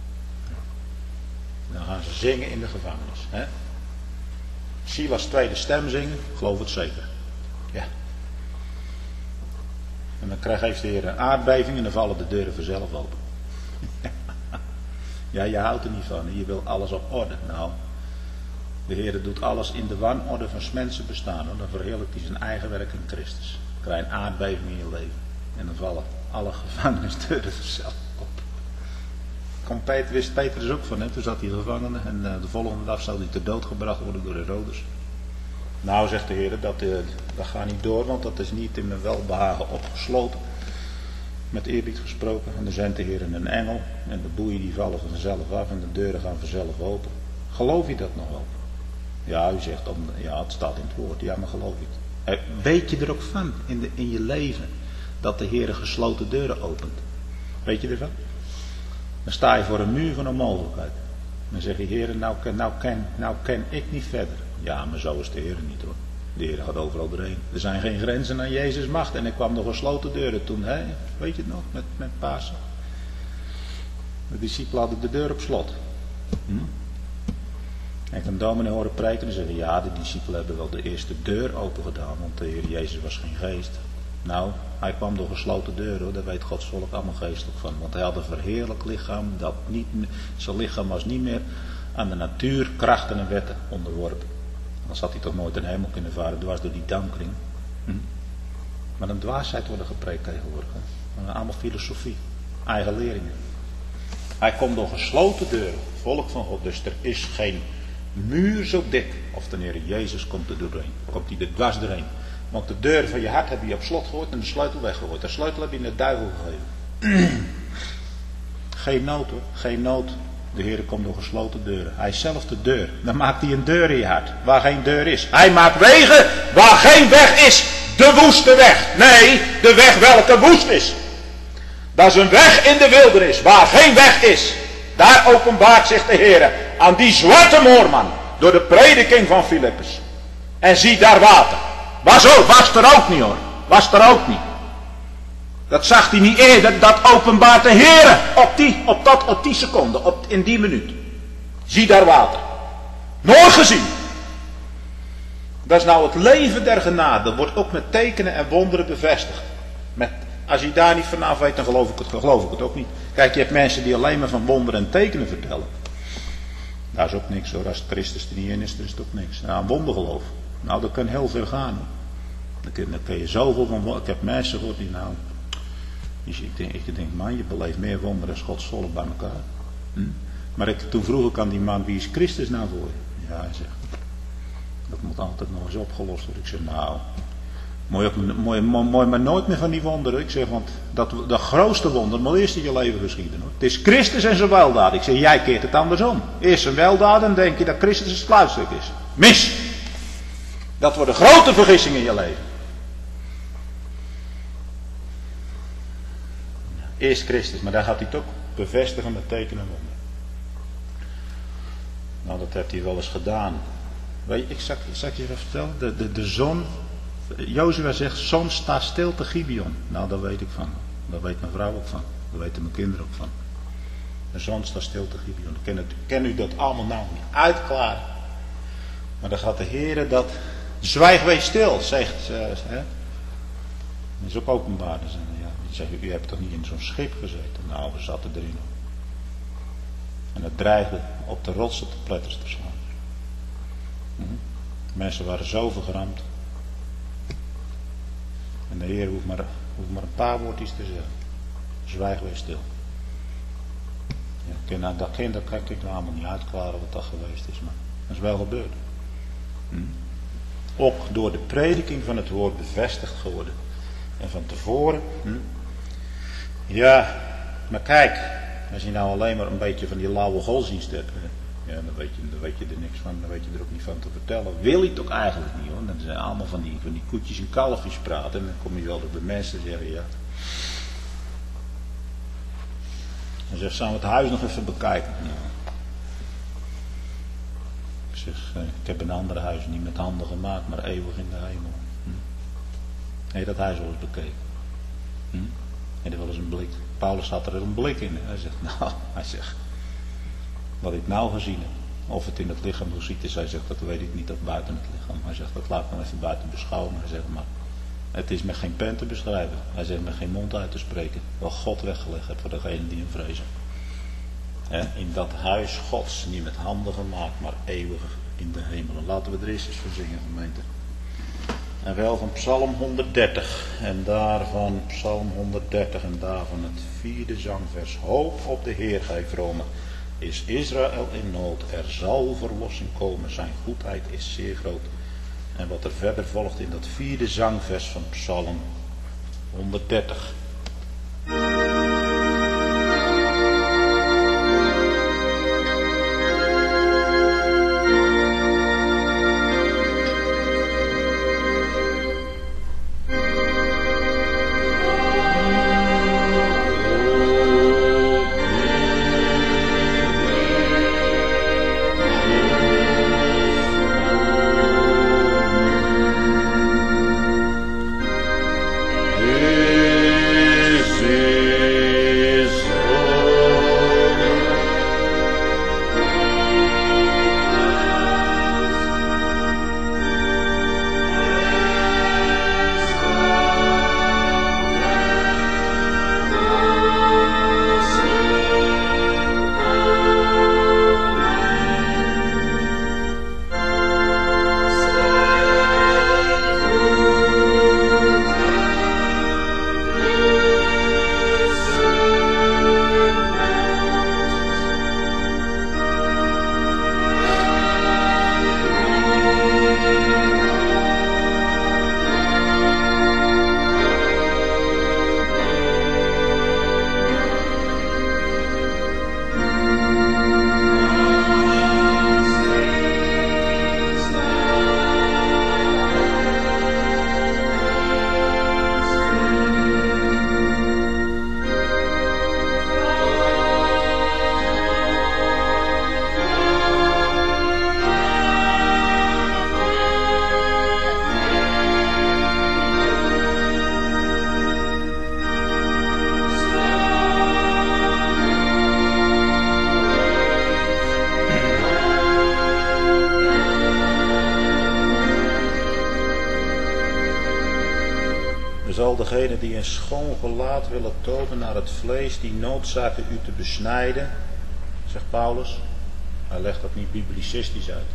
Dan gaan ze zingen in de gevangenis. Hè? Silas tweede stem zingen, geloof het zeker. Ja. En dan geeft de Heer een aardbeving en dan vallen de deuren vanzelf open. Ja, je houdt er niet van. Je wil alles op orde. Nou, de Heer doet alles in de wanorde van 's mensen bestaan. Dan verheerlijkt hij zijn eigen werk in Christus. Dan krijg je een aardbeving in je leven. En dan vallen alle gevangenisdeuren vanzelf op. Wist Peter dus ook van, hè? Toen zat hij gevangene en de volgende dag zou hij ter dood gebracht worden door Herodes. Nou, zegt de Heer, dat gaat niet door, want dat is niet in mijn welbehagen opgesloten. Met eerbied gesproken. En dan zendt de Heer een engel. En de boeien die vallen vanzelf af en de deuren gaan vanzelf open. Geloof je dat nog wel? Ja, u zegt dan, ja, het staat in het woord. Ja, maar geloof je het? Weet je er ook van in je leven dat de Heer gesloten deuren opent? Weet je ervan? Dan sta je voor een muur van onmogelijkheid. Dan zeg je, Heer, nou ken ik niet verder. Ja, maar zo is de Heer niet hoor. De Heer gaat overal doorheen. Er zijn geen grenzen aan Jezus' macht. En er kwam nog gesloten deuren toen. Hè? Weet je het nog? Met Pasen. De discipelen hadden de deur op slot. En ik een dominee horen preken en zeggen, ja, de discipelen hebben wel de eerste deur open gedaan. Want de Heer Jezus was geen geest. Nou, hij kwam door gesloten deuren hoor. Daar weet Gods volk allemaal geestelijk van. Want hij had een verheerlijk lichaam. Zijn lichaam was niet meer aan de natuur, krachten en wetten onderworpen. Dan had hij toch nooit een hemel kunnen varen, dwars door die dampkring. Maar een dwaasheid worden gepreekt tegenwoordig. Allemaal filosofie, eigen leringen. Hij komt door gesloten deuren, volk van God. Dus er is geen muur zo dik. Of de Heer Jezus komt er doorheen. Komt hij er dwars doorheen. Want de deur van je hart heb je op slot gegooid en de sleutel weggegooid. De sleutel heb je in de duivel gegeven. Geen nood hoor, geen nood. De Heer komt door gesloten deuren. Hij is zelf de deur. Dan maakt hij een deur in je hart. Waar geen deur is. Hij maakt wegen waar geen weg is. De woeste weg. Nee, de weg welke woest is. Dat is een weg in de wildernis. Waar geen weg is. Daar openbaart zich de Heer aan die zwarte moorman. Door de prediking van Filippus. En zie daar water. Was er ook niet hoor. Was er ook niet. Dat zag hij niet eerder, dat openbaart de Heer op die seconde, in die minuut. Zie daar water. Nooit gezien. Dat is nou het leven der genade. Dat wordt ook met tekenen en wonderen bevestigd. Als je daar niet vanaf weet, dan geloof ik het ook niet. Kijk, je hebt mensen die alleen maar van wonderen en tekenen vertellen. Daar is ook niks hoor. Als Christus er niet in is, dan is het ook niks. Nou, een wondergeloof. Nou, dat kan heel ver gaan. Dan kun je zoveel van. Ik heb mensen gehoord die nou. Ik denk, man, je beleeft meer wonderen dan Gods volk bij elkaar. Maar toen vroeg ik aan die man, wie is Christus nou voor je? Ja, hij zegt, dat moet altijd nog eens opgelost worden. Ik zeg, nou, mooi maar nooit meer van die wonderen. Ik zeg, want dat grootste wonder moet eerst in je leven geschieden. Hoor. Het is Christus en zijn weldaad. Ik zeg, jij keert het andersom. Eerst zijn weldaad en denk je dat Christus het sluitstuk is. Mis! Dat wordt een grote vergissing in je leven. Eerst Christus, maar daar gaat hij het ook bevestigen met tekenen en wonderen. Nou, dat heeft hij wel eens gedaan Weet je, ik zal je even vertellen. De zon, Jozua zegt, zon sta stil te Gibeon. Nou, daar weet ik van. Daar weet mijn vrouw ook van. Daar weten mijn kinderen ook van. De zon staat stil te Gibeon. Ken u dat allemaal nou niet uitklaren? Maar dan gaat de Heer dat, zwijg wees stil, zegt hè. Dat is ook openbaar. Dan zegt u hebt toch niet in zo'n schip gezeten? Nou, we zaten erin. En het dreigde op de rotsen te pletters te slaan. Mensen waren zo vergramd. En de Heer hoeft maar een paar woordjes te zeggen. Zwijg wees stil. Ja, dat kan ik nou allemaal niet uitklaren wat dat geweest is, maar dat is wel gebeurd. Ook door de prediking van het woord bevestigd geworden. En van tevoren. Ja, maar kijk, als je nou alleen maar een beetje van die lauwe godsdienst hebt, ja, dan weet je er niks van, dan weet je er ook niet van te vertellen. Wil je het ook eigenlijk niet, hoor. Dan zijn allemaal van die koetjes en kalfjes praten en dan kom je wel door de mensen zeggen, ja. Dan zegt, zou het huis nog even bekijken? Nou. Ik zeg, ik heb een ander huis niet met handen gemaakt, maar eeuwig in de hemel. Heb je dat huis wel eens bekeken? Heb je wel eens een blik? Paulus had er een blik in. Hij zegt, wat ik nou gezien heb, of het in het lichaam geziet is, hij zegt, dat weet ik niet, dat buiten het lichaam. Hij zegt, dat laat ik dan even buiten beschouwen. Hij zegt, maar het is met geen pen te beschrijven. Hij zegt, met geen mond uit te spreken. Wat God weggelegd heeft voor degenen die hem vrezen. In dat huis Gods, niet met handen gemaakt, maar eeuwig in de hemelen. Laten we er eens eens voor zingen, gemeente. En wel van Psalm 130 en daarvan Psalm 130 en daarvan het 4e zangvers. Hoop op de Heer, gij vromen. Is Israël in nood, er zal verlossing komen, zijn goedheid is zeer groot. En wat er verder volgt in dat 4e zangvers van Psalm 130. Zal degene die een schoon gelaat willen tonen naar het vlees, die noodzaken u te besnijden, zegt Paulus. Hij legt dat niet biblicistisch uit.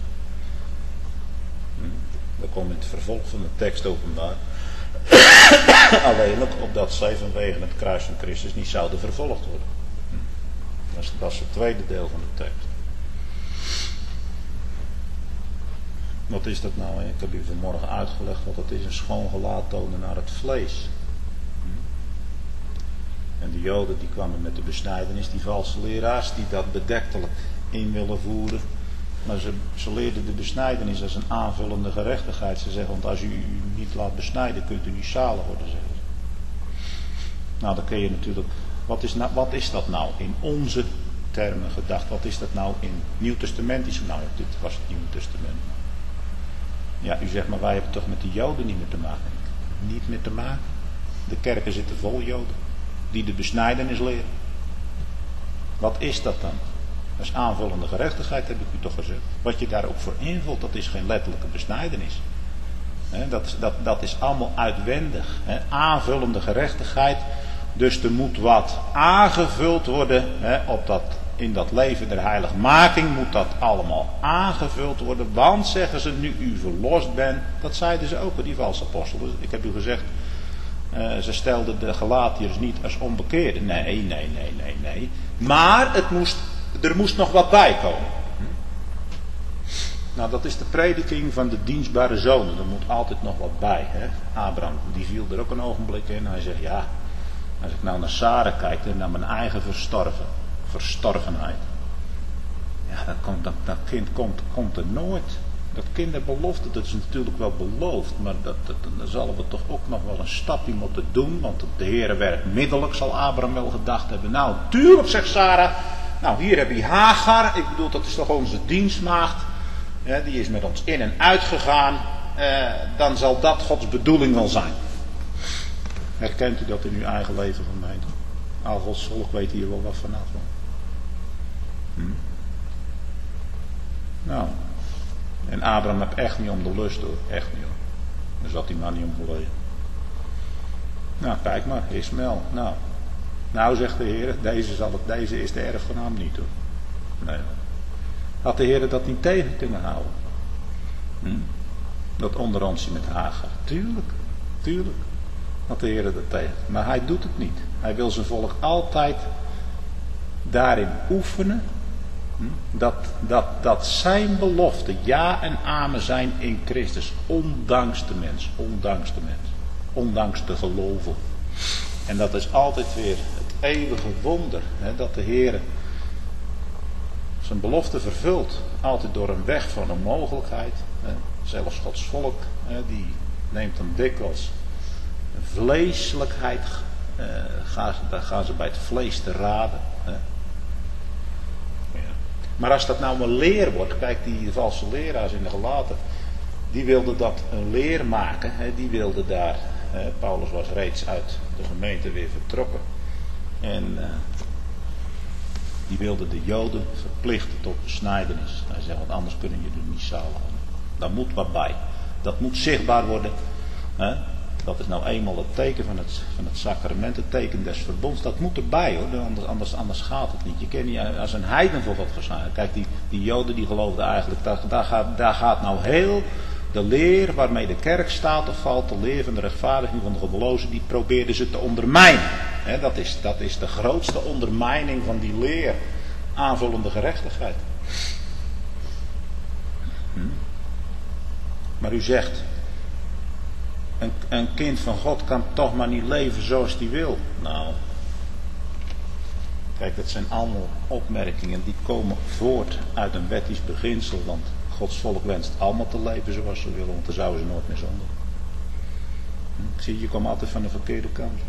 Dat komt in het vervolg van de tekst openbaar. Alleenlijk opdat zij vanwege het kruis van Christus niet zouden vervolgd worden. Dat is het tweede deel van de tekst. Wat is dat nou? Ik heb u vanmorgen uitgelegd wat het is, een schoon gelaat tonen naar het vlees. En de Joden die kwamen met de besnijdenis, die valse leraars die dat bedektelijk in willen voeren. Maar ze leerden de besnijdenis als een aanvullende gerechtigheid. Ze zeggen, want als u niet laat besnijden, kunt u niet zalig worden, zeggen ze. Nou, dan kun je natuurlijk, wat is dat nou in onze termen gedacht? Wat is dat nou in Nieuw-Testamentisch? Nou, dit was het Nieuwe Testament. Ja, u zegt, maar wij hebben toch met de Joden niet meer te maken. Niet meer te maken. De kerken zitten vol Joden. Die de besnijdenis leren. Wat is dat dan? Dat is aanvullende gerechtigheid, heb ik u toch gezegd. Wat je daar ook voor invult, dat is geen letterlijke besnijdenis. Dat is allemaal uitwendig. Aanvullende gerechtigheid. Dus er moet wat aangevuld worden. In dat leven der heiligmaking moet dat allemaal aangevuld worden. Want, zeggen ze, nu u verlost bent. Dat zeiden ze ook, die valse apostelen. Ik heb u gezegd, ze stelden de Galatiërs niet als onbekeerden. Nee. Maar er moest nog wat bij komen. Nou, dat is de prediking van de dienstbare zonen. Er moet altijd nog wat bij. Abraham, die viel er ook een ogenblik in. Hij zegt, ja, als ik nou naar Sarah kijk en naar mijn eigen verstorvenheid. Ja, dat kind komt er nooit. Dat kinderbelofte, dat is natuurlijk wel beloofd. Maar daar zullen we toch ook nog wel een stapje moeten doen. Want de Heere werkt middelijk, zal Abraham wel gedacht hebben. Nou, tuurlijk, zegt Sarah. Nou, hier heb je Hagar. Ik bedoel, dat is toch onze dienstmaagd. Ja, die is met ons in en uit gegaan. Dan zal dat Gods bedoeling wel zijn. Herkent u dat in uw eigen leven, gemeente? Al Gods volk weet hier wel wat vanaf. Nou. En Abraham heeft echt niet om de lust, hoor. Echt niet, hoor. Daar zat die man niet om gelegen. Nou, kijk maar. Ismaël. Nou, zegt de Heer. Deze is de erfgenaam niet, hoor. Nee, hoor. Had de Heer dat niet tegen kunnen houden? Dat onderrandje met Hagar. Tuurlijk. Had de Heer dat tegen. Maar hij doet het niet. Hij wil zijn volk altijd daarin oefenen. Dat zijn beloften ja en amen zijn in Christus. Ondanks de mens. Ondanks de geloven. En dat is altijd weer het eeuwige wonder. Dat de Heer zijn belofte vervult. Altijd door een weg van onmogelijkheid. Zelfs Gods volk. Die neemt dan dikwijls vleeselijkheid. Daar gaan ze bij het vlees te raden. Maar als dat nou een leer wordt. Kijk, die valse leraars in de Galaten. Die wilden dat een leer maken. Die wilden daar. Paulus was reeds uit de gemeente weer vertrokken. En die wilden de Joden verplichten tot besnijdenis. Hij zegt, want anders kunnen jullie niet zaligen. Daar moet wat bij. Dat moet zichtbaar worden. Dat is nou eenmaal het teken van het sacrament, het teken des verbonds. Dat moet erbij, hoor, anders gaat het niet. Je kan niet als een heiden voor God gesneden. Kijk, die Joden die geloofden eigenlijk, daar gaat nou heel de leer waarmee de kerk staat of valt, de leer van de rechtvaardiging van de goddelozen, die probeerden ze te ondermijnen. Dat is de grootste ondermijning van die leer. Aanvullende gerechtigheid. Maar u zegt, een kind van God kan toch maar niet leven zoals hij wil. Nou, kijk, dat zijn allemaal opmerkingen die komen voort uit een wettisch beginsel. Want Gods volk wenst allemaal te leven zoals ze willen, want dan zouden ze nooit meer zondigen. Zie je komt altijd van de verkeerde kant.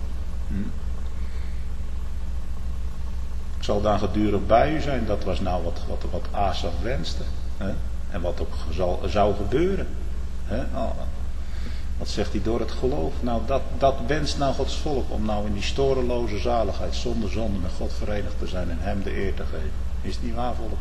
Ik zal dan gedurig bij u zijn. Dat was nou wat Asaf wenste. En wat ook zou gebeuren. Wat zegt hij door het geloof? Nou, dat wenst nou Gods volk om nou in die storeloze zaligheid, zonder zonde met God verenigd te zijn en hem de eer te geven. Is het niet waar, volk?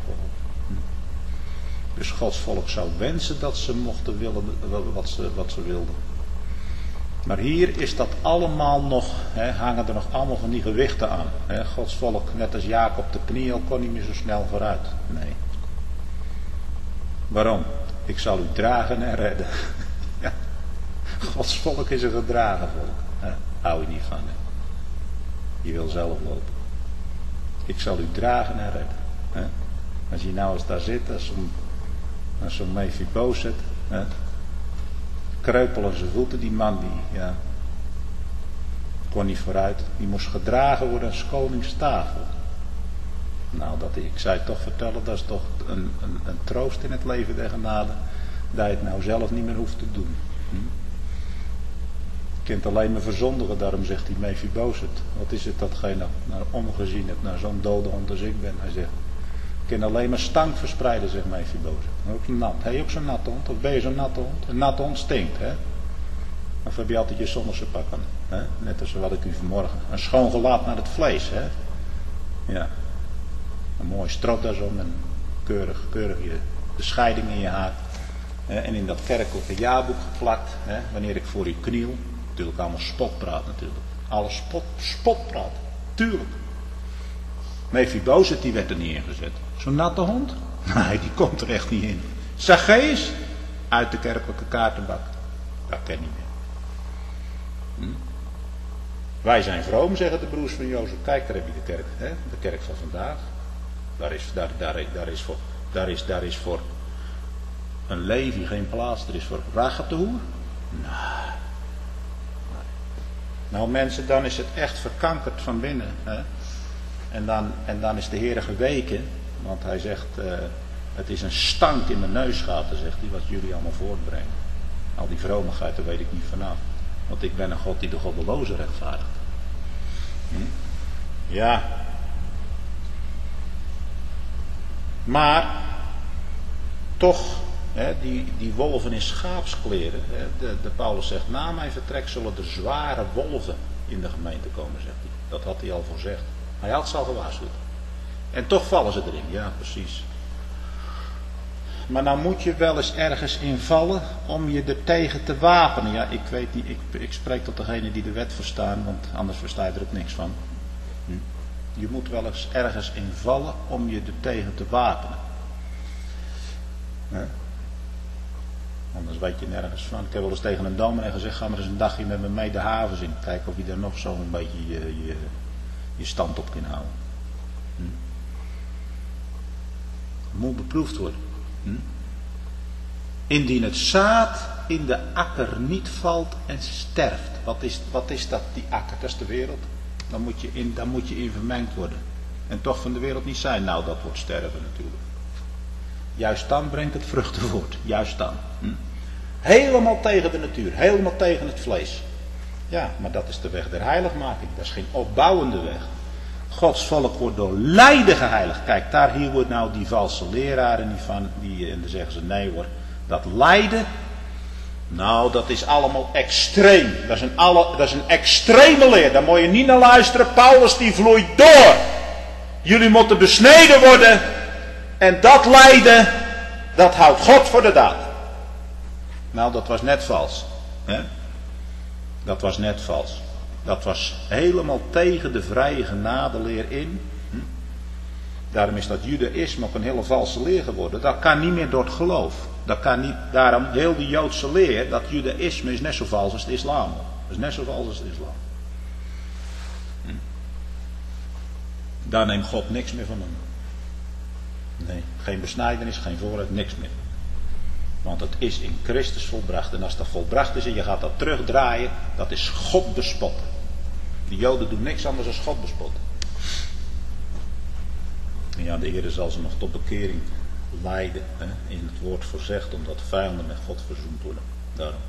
Dus Gods volk zou wensen dat ze mochten willen wat ze wilden. Maar hier is dat allemaal nog, hangen er nog allemaal van die gewichten aan. Gods volk, net als Jacob de knieën, kon niet meer zo snel vooruit. Nee. Waarom? Ik zal u dragen en redden. Ja. Gods volk is een gedragen volk. Hou je niet van. Je wil zelf lopen. Ik zal u dragen en redden. Als je nou eens daar zit, als zo'n Mephibozet, kreupel aan zijn voeten, die man die kon niet vooruit. Die moest gedragen worden als koningstafel. Nou, ik zou je toch vertellen, dat is toch een troost in het leven der genade, dat je het nou zelf niet meer hoeft te doen. Je kunt alleen maar verzondigen, daarom zegt die Mephibozet. Wat is het dat gij nou omgezien hebt naar zo'n dode hond als ik ben? Hij zegt, kan alleen maar stank verspreiden, zegt Mephibosheth. Ook nat. Heb je ook zo'n natte hond? Of ben je zo'n natte hond? Een natte hond stinkt, hè? Of heb je altijd je zonderse pak aan? Hè? Net als wat ik u vanmorgen. Een schoon gelaat naar het vlees, hè? Ja. Een mooi stropdas om en keurig de scheiding in je haar. En in dat kerkelijke jaarboek geplakt. Wanneer ik voor u kniel. Natuurlijk allemaal spotpraat natuurlijk. Alles spotpraat. Tuurlijk. Mephibosheth die werd er niet ingezet. Zo'n natte hond? Nee, die komt er echt niet in. Zacchaeus? Uit de kerkelijke kaartenbak. Dat ken niet meer. Wij zijn vroom, zeggen de broers van Jozef. Kijk, daar heb je de kerk. Hè? De kerk van vandaag. Daar is voor een Levi geen plaats. Er is voor Rachab de hoer. Nee. Nou mensen, dan is het echt verkankerd van binnen. Hè? En dan is de Heer geweken. Want hij zegt, het is een stank in mijn neusgaten, zegt hij, wat jullie allemaal voortbrengen. Al die vromigheid, daar weet ik niet vanaf. Want ik ben een God die de goddeloze rechtvaardigt. Ja. Maar, toch, die wolven in schaapskleren. De Paulus zegt, na mijn vertrek zullen er zware wolven in de gemeente komen, zegt hij. Dat had hij al voorzegd. Hij had ze al gewaarschuwd. En toch vallen ze erin, ja precies. Maar nou moet je wel eens ergens invallen om je er tegen te wapenen. Ja, ik weet niet, ik spreek tot degene die de wet verstaan, want anders versta je er ook niks van. Je moet wel eens ergens invallen om je er tegen te wapenen. Anders weet je nergens van. Ik heb wel eens tegen een dominee gezegd, ga maar eens een dagje met me mee de havens in. Kijken of je daar nog zo een beetje je stand op kan houden. Moet beproefd worden. Indien het zaad in de akker niet valt en sterft. Wat is dat, die akker? Dat is de wereld. Dan moet je in vermengd worden. En toch van de wereld niet zijn. Nou, dat wordt sterven natuurlijk. Juist dan brengt het vruchten voort. Juist dan. Helemaal tegen de natuur. Helemaal tegen het vlees. Ja, maar dat is de weg der heiligmaking. Dat is geen opbouwende weg. Gods volk wordt door lijden geheiligd. Kijk, daar hier wordt nou die valse leraren niet van. En dan zeggen ze nee hoor. Dat lijden. Nou, dat is allemaal extreem. Dat is een extreme leer. Daar moet je niet naar luisteren. Paulus die vloeit door. Jullie moeten besneden worden. En dat lijden, dat houdt God voor de daad. Nou, dat was net vals. Hè? Dat was net vals. Dat was helemaal tegen de vrije genadeleer in. Daarom is dat judaïsme ook een hele valse leer geworden. Dat kan niet meer door het geloof. Dat kan niet, daarom heel die Joodse leer, dat judaïsme is net zo vals als de islam. Dat is net zo vals als de islam. Daar neemt God niks meer van hem. Nee, geen besnijdenis, geen vooruit, niks meer. Want het is in Christus volbracht. En als dat volbracht is en je gaat dat terugdraaien, dat is God bespotten. De Joden doen niks anders dan God bespotten. En ja, de Heer zal ze nog tot bekering leiden. In het woord voorzegd, omdat vijanden met God verzoend worden. Daarom.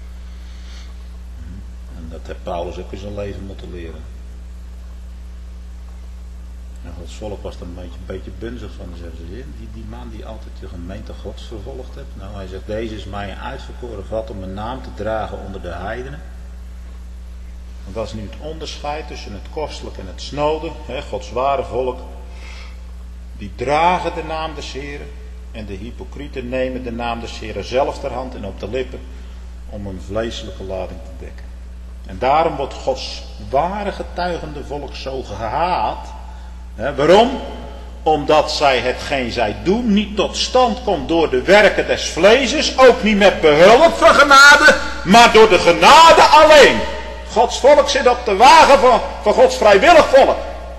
En dat heeft Paulus ook in zijn leven moeten leren. En Gods volk was er een beetje bunzig van. Die man die altijd de gemeente Gods vervolgd heeft. Nou, hij zegt, deze is mij een uitverkoren vat om mijn naam te dragen onder de heidenen. En dat is nu het onderscheid tussen het kostelijk en het snode. Gods ware volk. Die dragen de naam des Heren. En de hypocrieten nemen de naam des Heren zelf ter hand en op de lippen. Om een vleeselijke lading te dekken. En daarom wordt Gods ware getuigende volk zo gehaat. Waarom? Omdat zij hetgeen zij doen niet tot stand komt door de werken des vleeses. Ook niet met behulp van genade. Maar door de genade alleen. Gods volk zit op de wagen van Gods vrijwillig volk.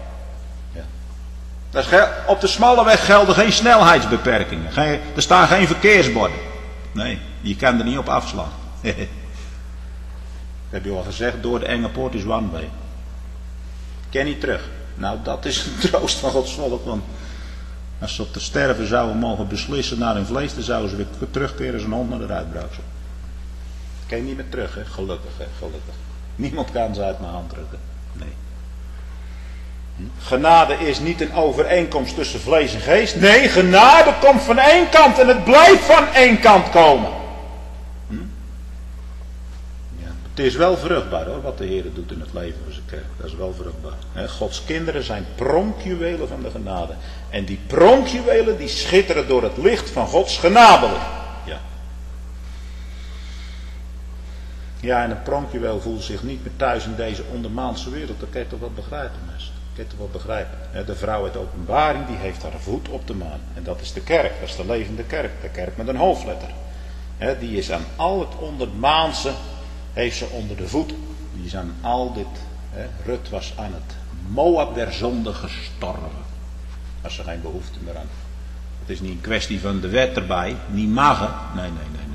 Op de smalle weg gelden geen snelheidsbeperkingen. Er staan geen verkeersborden. Nee, je kan er niet op afslaan. Dat heb je al gezegd, door de enge poort is one way. Ken niet terug. Nou, dat is een troost van Gods volk. Want als ze op te sterven zouden mogen beslissen naar hun vlees, dan zouden ze weer terugkeren als een hond naar de uitbrouwsel. Ken je niet meer terug, hè? Gelukkig, hè? Gelukkig. Niemand kan ze uit mijn hand drukken. Nee. Genade is niet een overeenkomst tussen vlees en geest. Nee, genade komt van één kant en het blijft van één kant komen. Ja, het is wel vruchtbaar hoor, wat de Heer doet in het leven van zijn kerk. Dat is wel vruchtbaar. Gods kinderen zijn pronkjuwelen van de genade. En die pronkjuwelen die schitteren door het licht van Gods genadelicht. Ja. Ja, en een pronkjuweel voelt zich niet meer thuis in deze ondermaanse wereld. Dat kan je toch wel begrijpen, mensen. Dat kan je toch wel begrijpen. De vrouw uit de openbaring, die heeft haar voet op de maan. En dat is de kerk, dat is de levende kerk. De kerk met een hoofdletter. Die is aan al het ondermaanse, heeft ze onder de voet. Die is aan al dit. Rut was aan het Moab der zonde gestorven. Als ze geen behoefte meer aan. Het is niet een kwestie van de wet erbij. Niet mag. Nee.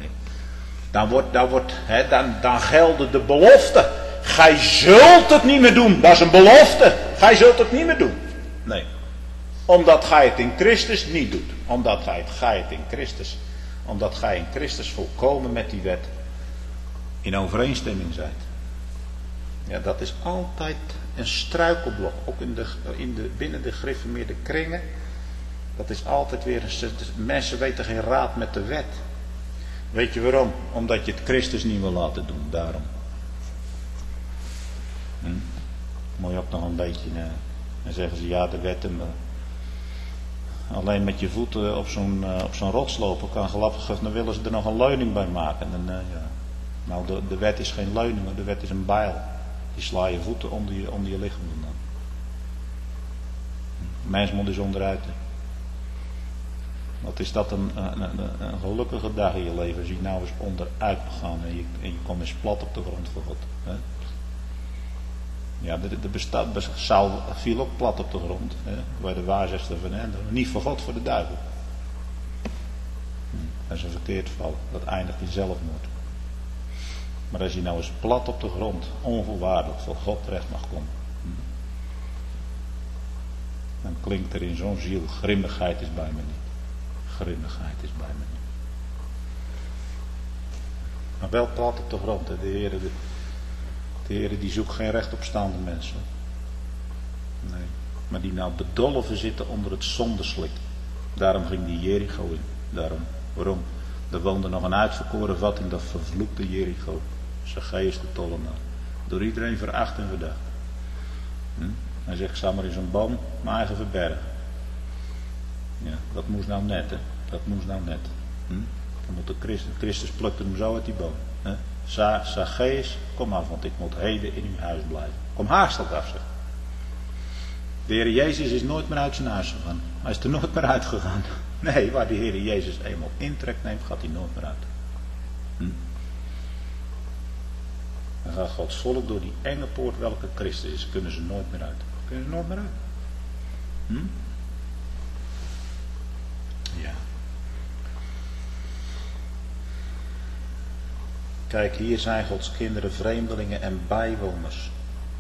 Dan gelden de belofte. Gij zult het niet meer doen. Dat is een belofte. Gij zult het niet meer doen. Nee. Omdat gij het in Christus niet doet. Omdat gij in Christus volkomen met die wet in overeenstemming zijt. Ja, dat is altijd een struikelblok. Ook binnen de gereformeerde kringen. Dat is altijd weer mensen weten geen raad met de wet. Weet je waarom? Omdat je het Christus niet wil laten doen. Daarom. Moet je ook nog een beetje. Dan zeggen ze ja, de wet. Alleen met je voeten op zo'n rots lopen kan gelappig. Dan willen ze er nog een leuning bij maken. En, nou, de wet is geen leuning, maar de wet is een bijl. Die sla je voeten onder je lichaam vandaan. Mens moet dus onderuit. Wat is dat een gelukkige dag in je leven als je nou eens onderuit gaat en je komt eens plat op de grond voor God. Hè? Ja, Saul viel ook plat op de grond. Hè? Waar de waarzegster van niet voor God, voor de duivel. Dat is een verkeerd val. Dat eindigt in zelfmoord. Maar als je nou eens plat op de grond, onvoorwaardelijk voor God terecht mag komen. Dan klinkt er in zo'n ziel, grimmigheid is bij me niet. Grimmigheid is bij me niet. Maar wel plat op de grond. De Heer die zoekt geen rechtopstaande mensen. Nee. Maar die nou bedolven zitten onder het zondeslik. Daarom ging die Jericho in. Waarom? Er woonde nog een uitverkoren vat in dat vervloekte Jericho. Zacchaeus de tollenaar. Door iedereen veracht en verdacht. Hij zegt, ik zal maar in zo'n boom mijn eigen verbergen. Ja, dat moest nou net, hè. Dat moest nou net. Dan moet Christus plukte hem zo uit die boom. Hè? Zacchaeus, kom af, want ik moet heden in uw huis blijven. Kom haastig af, zeg. De Heer Jezus is nooit meer uit zijn huis gegaan. Hij is er nooit meer uitgegaan. Nee, waar de Heer Jezus eenmaal intrek neemt, gaat hij nooit meer uit. Dan gaat Gods volk door die enge poort welke Christus is, kunnen ze nooit meer uit. Kunnen ze nooit meer uit. Ja. Kijk, hier zijn Gods kinderen vreemdelingen en bijwoners.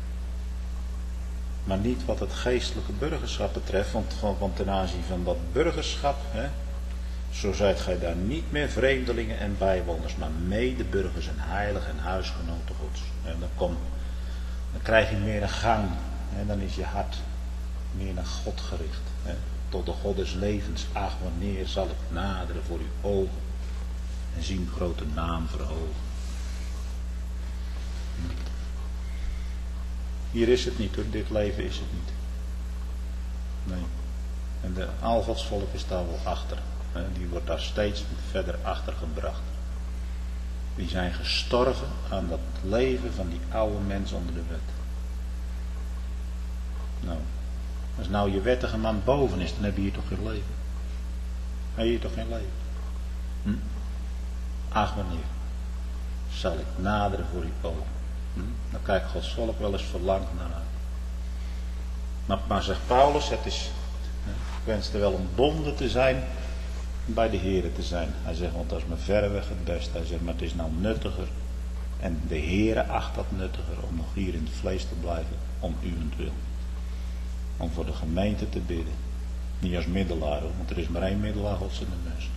Maar niet wat het geestelijke burgerschap betreft, want ten aanzien van dat burgerschap, zo zijt gij daar niet meer vreemdelingen en bijwoners, maar medeburgers en heiligen en huisgenoten Gods. En dan krijg je meer een gang, en dan is je hart meer naar God gericht. Tot de God des levens, ach wanneer zal ik naderen voor uw ogen en zien grote naam verhogen. Hier is het niet hoor, dit leven is het niet. Nee. En de Algodsvolk is daar wel achter. Die wordt daar steeds verder achter gebracht. Die zijn gestorven aan dat leven van die oude mens onder de wet. Nou, als nou je wettige man boven is, dan heb je hier toch geen leven. Heb je hier toch geen leven? Ach wanneer zal ik naderen voor uw ogen. Dan kijkt Gods volk wel eens verlangd naar uit. Maar zegt Paulus, ik wenste wel om bonden te zijn, bij de Heere te zijn. Hij zegt, want dat is me verreweg het best. Hij zegt, maar het is nou nuttiger. En de Heere acht dat nuttiger om nog hier in het vlees te blijven, om uwentwil. Om voor de gemeente te bidden. Niet als middelaar, want er is maar één middelaar, Gods en de mens.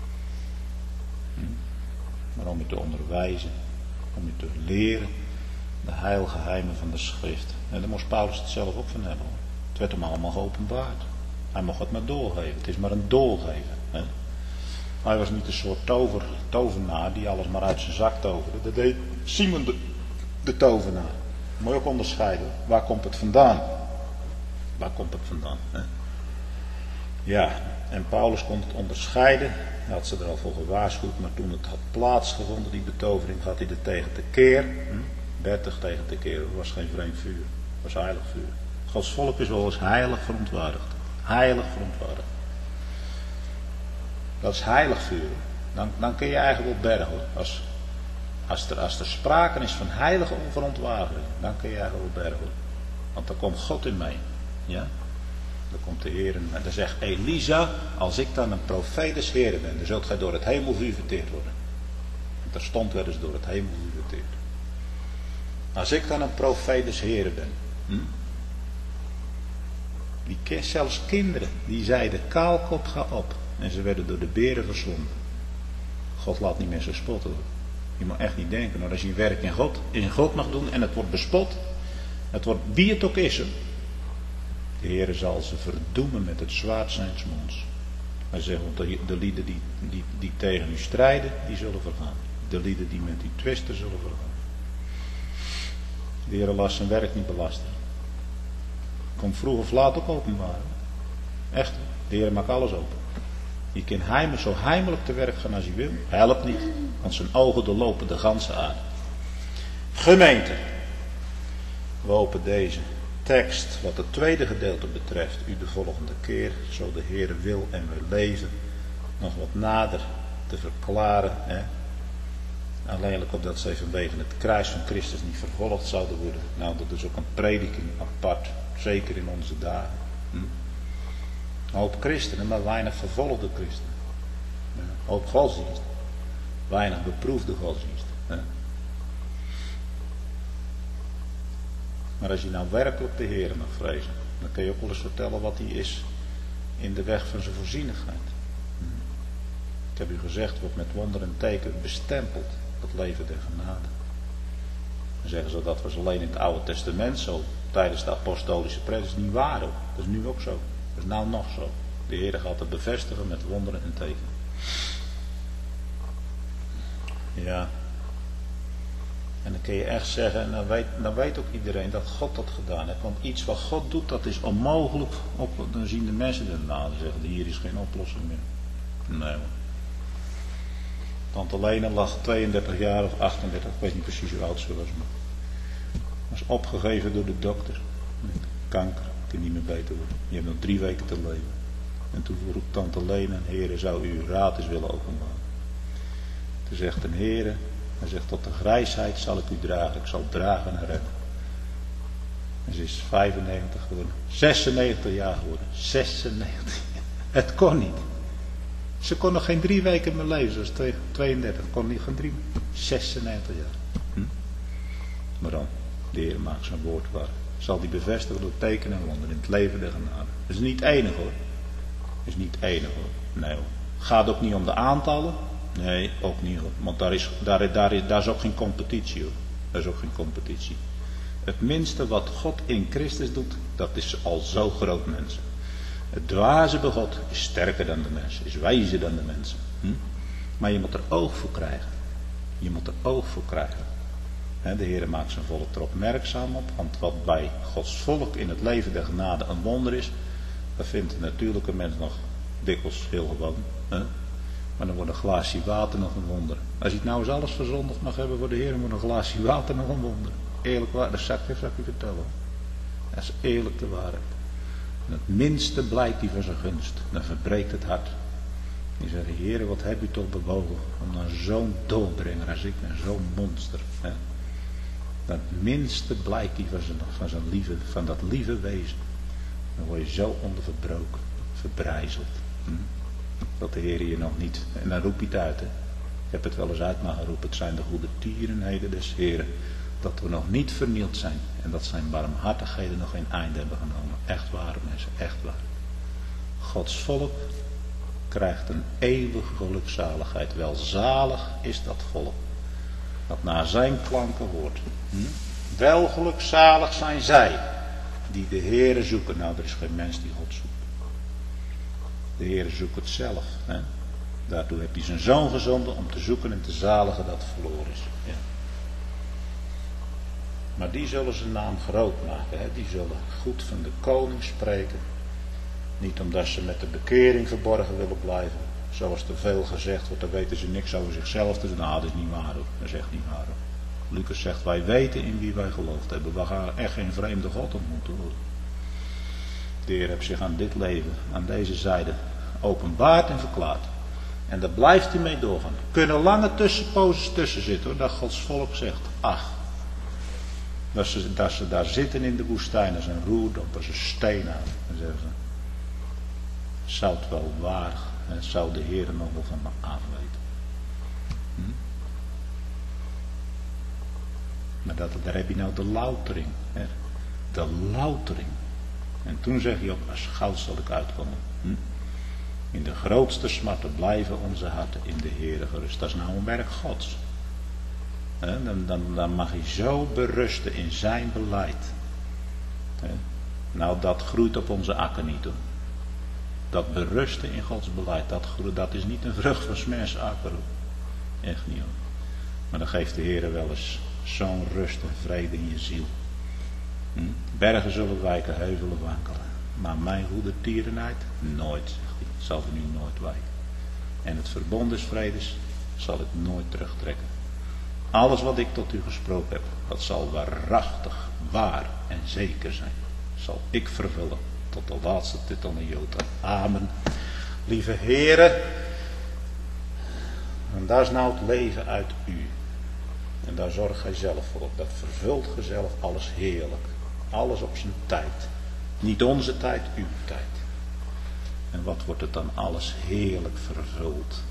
Maar om je te onderwijzen, om je te leren de heilgeheimen van de schrift. En daar moest Paulus het zelf ook van hebben. werd hem allemaal geopenbaard. Hij mocht het maar doorgeven. Het is maar een doorgeven. Hè? Hij was niet een soort tovenaar die alles maar uit zijn zak toverde. Dat deed Simon de tovenaar. Moet je ook onderscheiden. Waar komt het vandaan? Waar komt het vandaan? Hè? Ja, en Paulus kon het onderscheiden. Hij had ze er al voor gewaarschuwd. Maar toen het had plaatsgevonden, die betovering, had hij er tegen te keer. 30 tegen te keer. Het was geen vreemd vuur. Het was heilig vuur. Gods volk is wel eens heilig verontwaardigd. Heilig verontwaardigd. Dat is heilig vuur. Dan kun je eigenlijk wel bergen. Als er sprake is van heilige onverontwaardiging, dan kun je eigenlijk wel bergen. Want dan komt God in mij. Ja? Dan komt de Heer in mij. Dan zegt Elisa, als ik dan een profeet des Heeren ben, dan zult gij door het hemelvuur verteerd worden. En terstond werden ze door het hemelvuur verteerd. Als ik dan een profeet des Heeren ben. Zelfs kinderen, die zeiden, kaalkop, ga op. En ze werden door de beren verslonden. God laat niet mensen spotten. Je moet echt niet denken, maar als je je werk in God mag doen en het wordt bespot. Het wordt wie het ook is. De Heer zal ze verdoemen met het zwaard zijns monds. Hij zegt, want de lieden die tegen u strijden, die zullen vergaan. De lieden die met u twisten, zullen vergaan. De Heer laat zijn werk niet belasten. Komt vroeg of laat ook openbaar. Echt, de Heer maakt alles open. Je kunt zo heimelijk te werk gaan als je wil. Helpt niet, want zijn ogen doorlopen de ganse aarde. Gemeente. We hopen deze tekst, wat het tweede gedeelte betreft, u de volgende keer, zo de Heer wil en we leven, nog wat nader te verklaren. Hè? Alleenlijk opdat ze vanwege het kruis van Christus niet vervolgd zouden worden. Nou, dat is ook een prediking apart, zeker in onze dagen. Een hoop christenen, maar weinig vervolgde christenen. Een hoop godsdienst, weinig beproefde godsdienst. Maar als je nou werkelijk de Heer mag vrezen, dan kun je ook wel eens vertellen wat hij is in de weg van zijn voorzienigheid. Ik heb u gezegd, wordt met wonder en teken bestempeld, het leven der genade. Dan zeggen ze dat was alleen in het Oude Testament zo, tijdens de apostolische preek. Dat is niet waar hoor, dat is nu ook zo. Dat is nou nog zo. De Heer gaat het bevestigen met wonderen en tekenen. Ja. En dan kun je echt zeggen, en dan weet ook iedereen dat God dat gedaan heeft. Want iets wat God doet, dat is onmogelijk. Dan zien de mensen erna en zeggen, hier is geen oplossing meer. Nee hoor. Tante Lena lag 32 jaar of 38, ik weet niet precies hoe oud ze was. Maar was opgegeven door de dokter. Kanker, kan niet meer beter worden. Je hebt nog 3 weken te leven. En toen vroeg tante Lena, Heere, zou u uw raad eens willen openbaren? Toen zegt een Heere, hij zegt, tot de grijsheid zal ik u dragen. Ik zal dragen en redden. En ze is 95 geworden. 96 jaar geworden. 96. Het kon niet. Ze kon nog geen 3 weken meer leven. Ze was 32. Kon niet geen 3. 96 jaar. Maar dan, de Heer maakt zijn woord waar. Zal die bevestigen door tekenen en wonderen in het leven der genade. Dat is niet enig hoor. Dat is niet enig hoor. Nee hoor. Gaat ook niet om de aantallen. Nee, ook niet hoor. Want daar is ook geen competitie hoor. Daar is ook geen competitie. Het minste wat God in Christus doet, dat is al zo groot mensen. Het dwaze bij God is sterker dan de mensen, is wijzer dan de mensen. Maar je moet er oog voor krijgen. Je moet er oog voor krijgen. De Heer maakt zijn volk er opmerkzaam op, want wat bij Gods volk in het leven der genade een wonder is, dat vindt de natuurlijke mens nog dikwijls heel gewoon. Maar dan wordt een glaasje water nog een wonder. Als je het nou eens alles verzondigd mag hebben voor de Heer, dan wordt een glaasje water nog een wonder. Eerlijk waar, dat zal ik u vertellen. Dat is eerlijk de waarheid. En het minste blijkt hij van zijn gunst. Dan verbreekt het hart. Die zegt, Heer, wat heb u toch bewogen om dan zo'n doorbrenger als ik ben, zo'n monster. Hè? Dat minste blijkt hij van dat lieve wezen. Dan word je zo onderverbroken, verbrijzeld. Dat de Heer je nog niet, en dan roep je het uit. Hè? Ik heb het wel eens uit maar geroepen, het zijn de goede tierenheden des Heeren. Dat we nog niet vernield zijn. En dat zijn barmhartigheden nog geen einde hebben genomen. Echt waar mensen, echt waar. Gods volk krijgt een eeuwige gelukzaligheid. Welzalig is dat volk. Dat naar zijn klanken hoort. Wel gelukzalig zijn zij. die de Heere zoeken. Nou, er is geen mens die God zoekt. De Heere zoekt het zelf. Hè? Daartoe heb hij zijn zoon gezonden om te zoeken en te zaligen dat verloren is. Ja. Maar die zullen zijn naam groot maken. Hè? Die zullen goed van de koning spreken. Niet omdat ze met de bekering verborgen willen blijven. Zoals er veel gezegd wordt, dan weten ze niks over zichzelf te doen. Nou, dat is niet waar hoor. Dat is echt niet waar hoor. Lucas zegt, wij weten in wie wij geloofd hebben. We gaan echt geen vreemde God ontmoeten hoor. De Heer heeft zich aan dit leven, aan deze zijde, openbaard en verklaard. En daar blijft hij mee doorgaan. Er kunnen lange tussenposes tussen zitten hoor, dat Gods volk zegt, ach. Dat ze daar zitten in de woestijn als een roerdom, als een steen aan. En zeggen ze, zou het wel waar, zou de Heer nog wel van me afweten. Maar daar heb je nou de loutering. Hè? De loutering. En toen zeg je ook, als goud zal ik uitkomen. In de grootste smarten blijven onze harten in de Heere gerust. Dat is nou een werk Gods. Dan mag je zo berusten in zijn beleid. Nou, dat groeit op onze akker niet hoor. Dat berusten in Gods beleid, dat is niet een vrucht van 's mens akker. Echt niet hoor. Maar dan geeft de Heere wel eens zo'n rust en vrede in je ziel. Bergen zullen wijken, heuvelen wankelen. Maar mijn goede tierenheid, nooit, zegt hij, zal voor u nooit wijken. En het verbond des vredes zal ik nooit terugtrekken. Alles wat ik tot u gesproken heb, dat zal waarachtig, waar en zeker zijn. Zal ik vervullen tot de laatste titel in Jota. Amen. Lieve Heere, en daar is nou het leven uit u. En daar zorg gij zelf voor. Dat vervult gij zelf alles heerlijk. Alles op zijn tijd. Niet onze tijd, uw tijd. En wat wordt het dan alles heerlijk vervuld.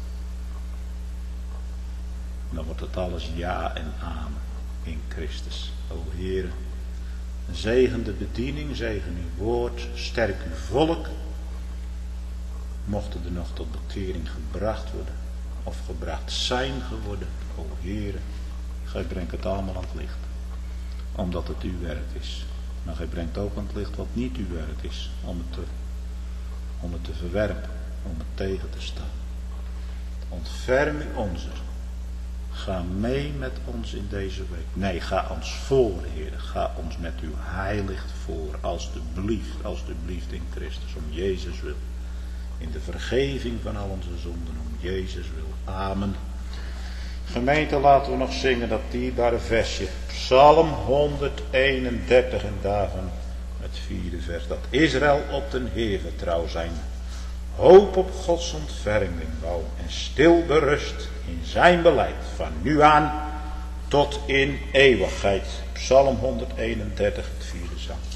Dan wordt het alles ja en amen in Christus. O Heere, zegen de bediening, zegen uw woord, sterk uw volk. Mochten er nog tot bekering gebracht worden, of gebracht zijn geworden, o Heere, gij brengt het allemaal aan het licht. Omdat het uw werk is. Maar gij brengt ook aan het licht wat niet uw werk is, om het te verwerpen, om het tegen te staan. Ontferm u onzer. Ga mee met ons in deze week. Nee, ga ons voor, Heer. Ga ons met uw heilicht voor. Alsjeblieft in Christus. Om Jezus wil. In de vergeving van al onze zonden. Om Jezus wil. Amen. Gemeente, laten we nog zingen dat dierbare versje. Psalm 131 en daarvan het 4e vers. Dat Israël op den Heer vertrouw zijn. Hoop op Gods ontferming wou en stil berust in zijn beleid van nu aan tot in eeuwigheid. Psalm 131, het 4e zangvers.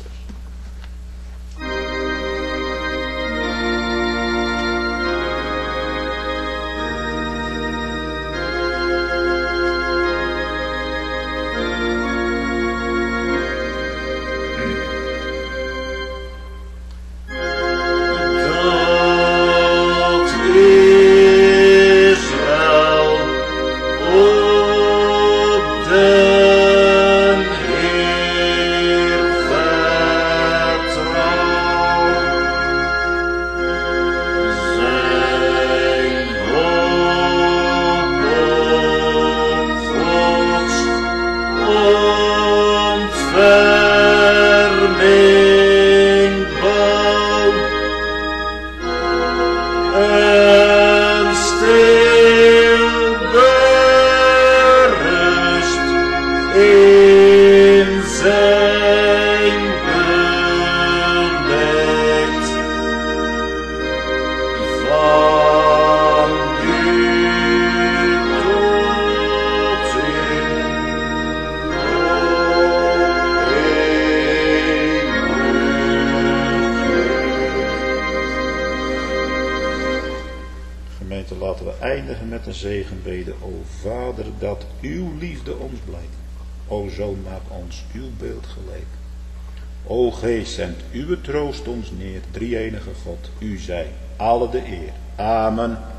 Zegenbede, o Vader, dat uw liefde ons blijkt. O Zoon, maak ons uw beeld gelijk. O Geest, zend uw troost ons neer, drie-enige God, u zij alle de eer. Amen.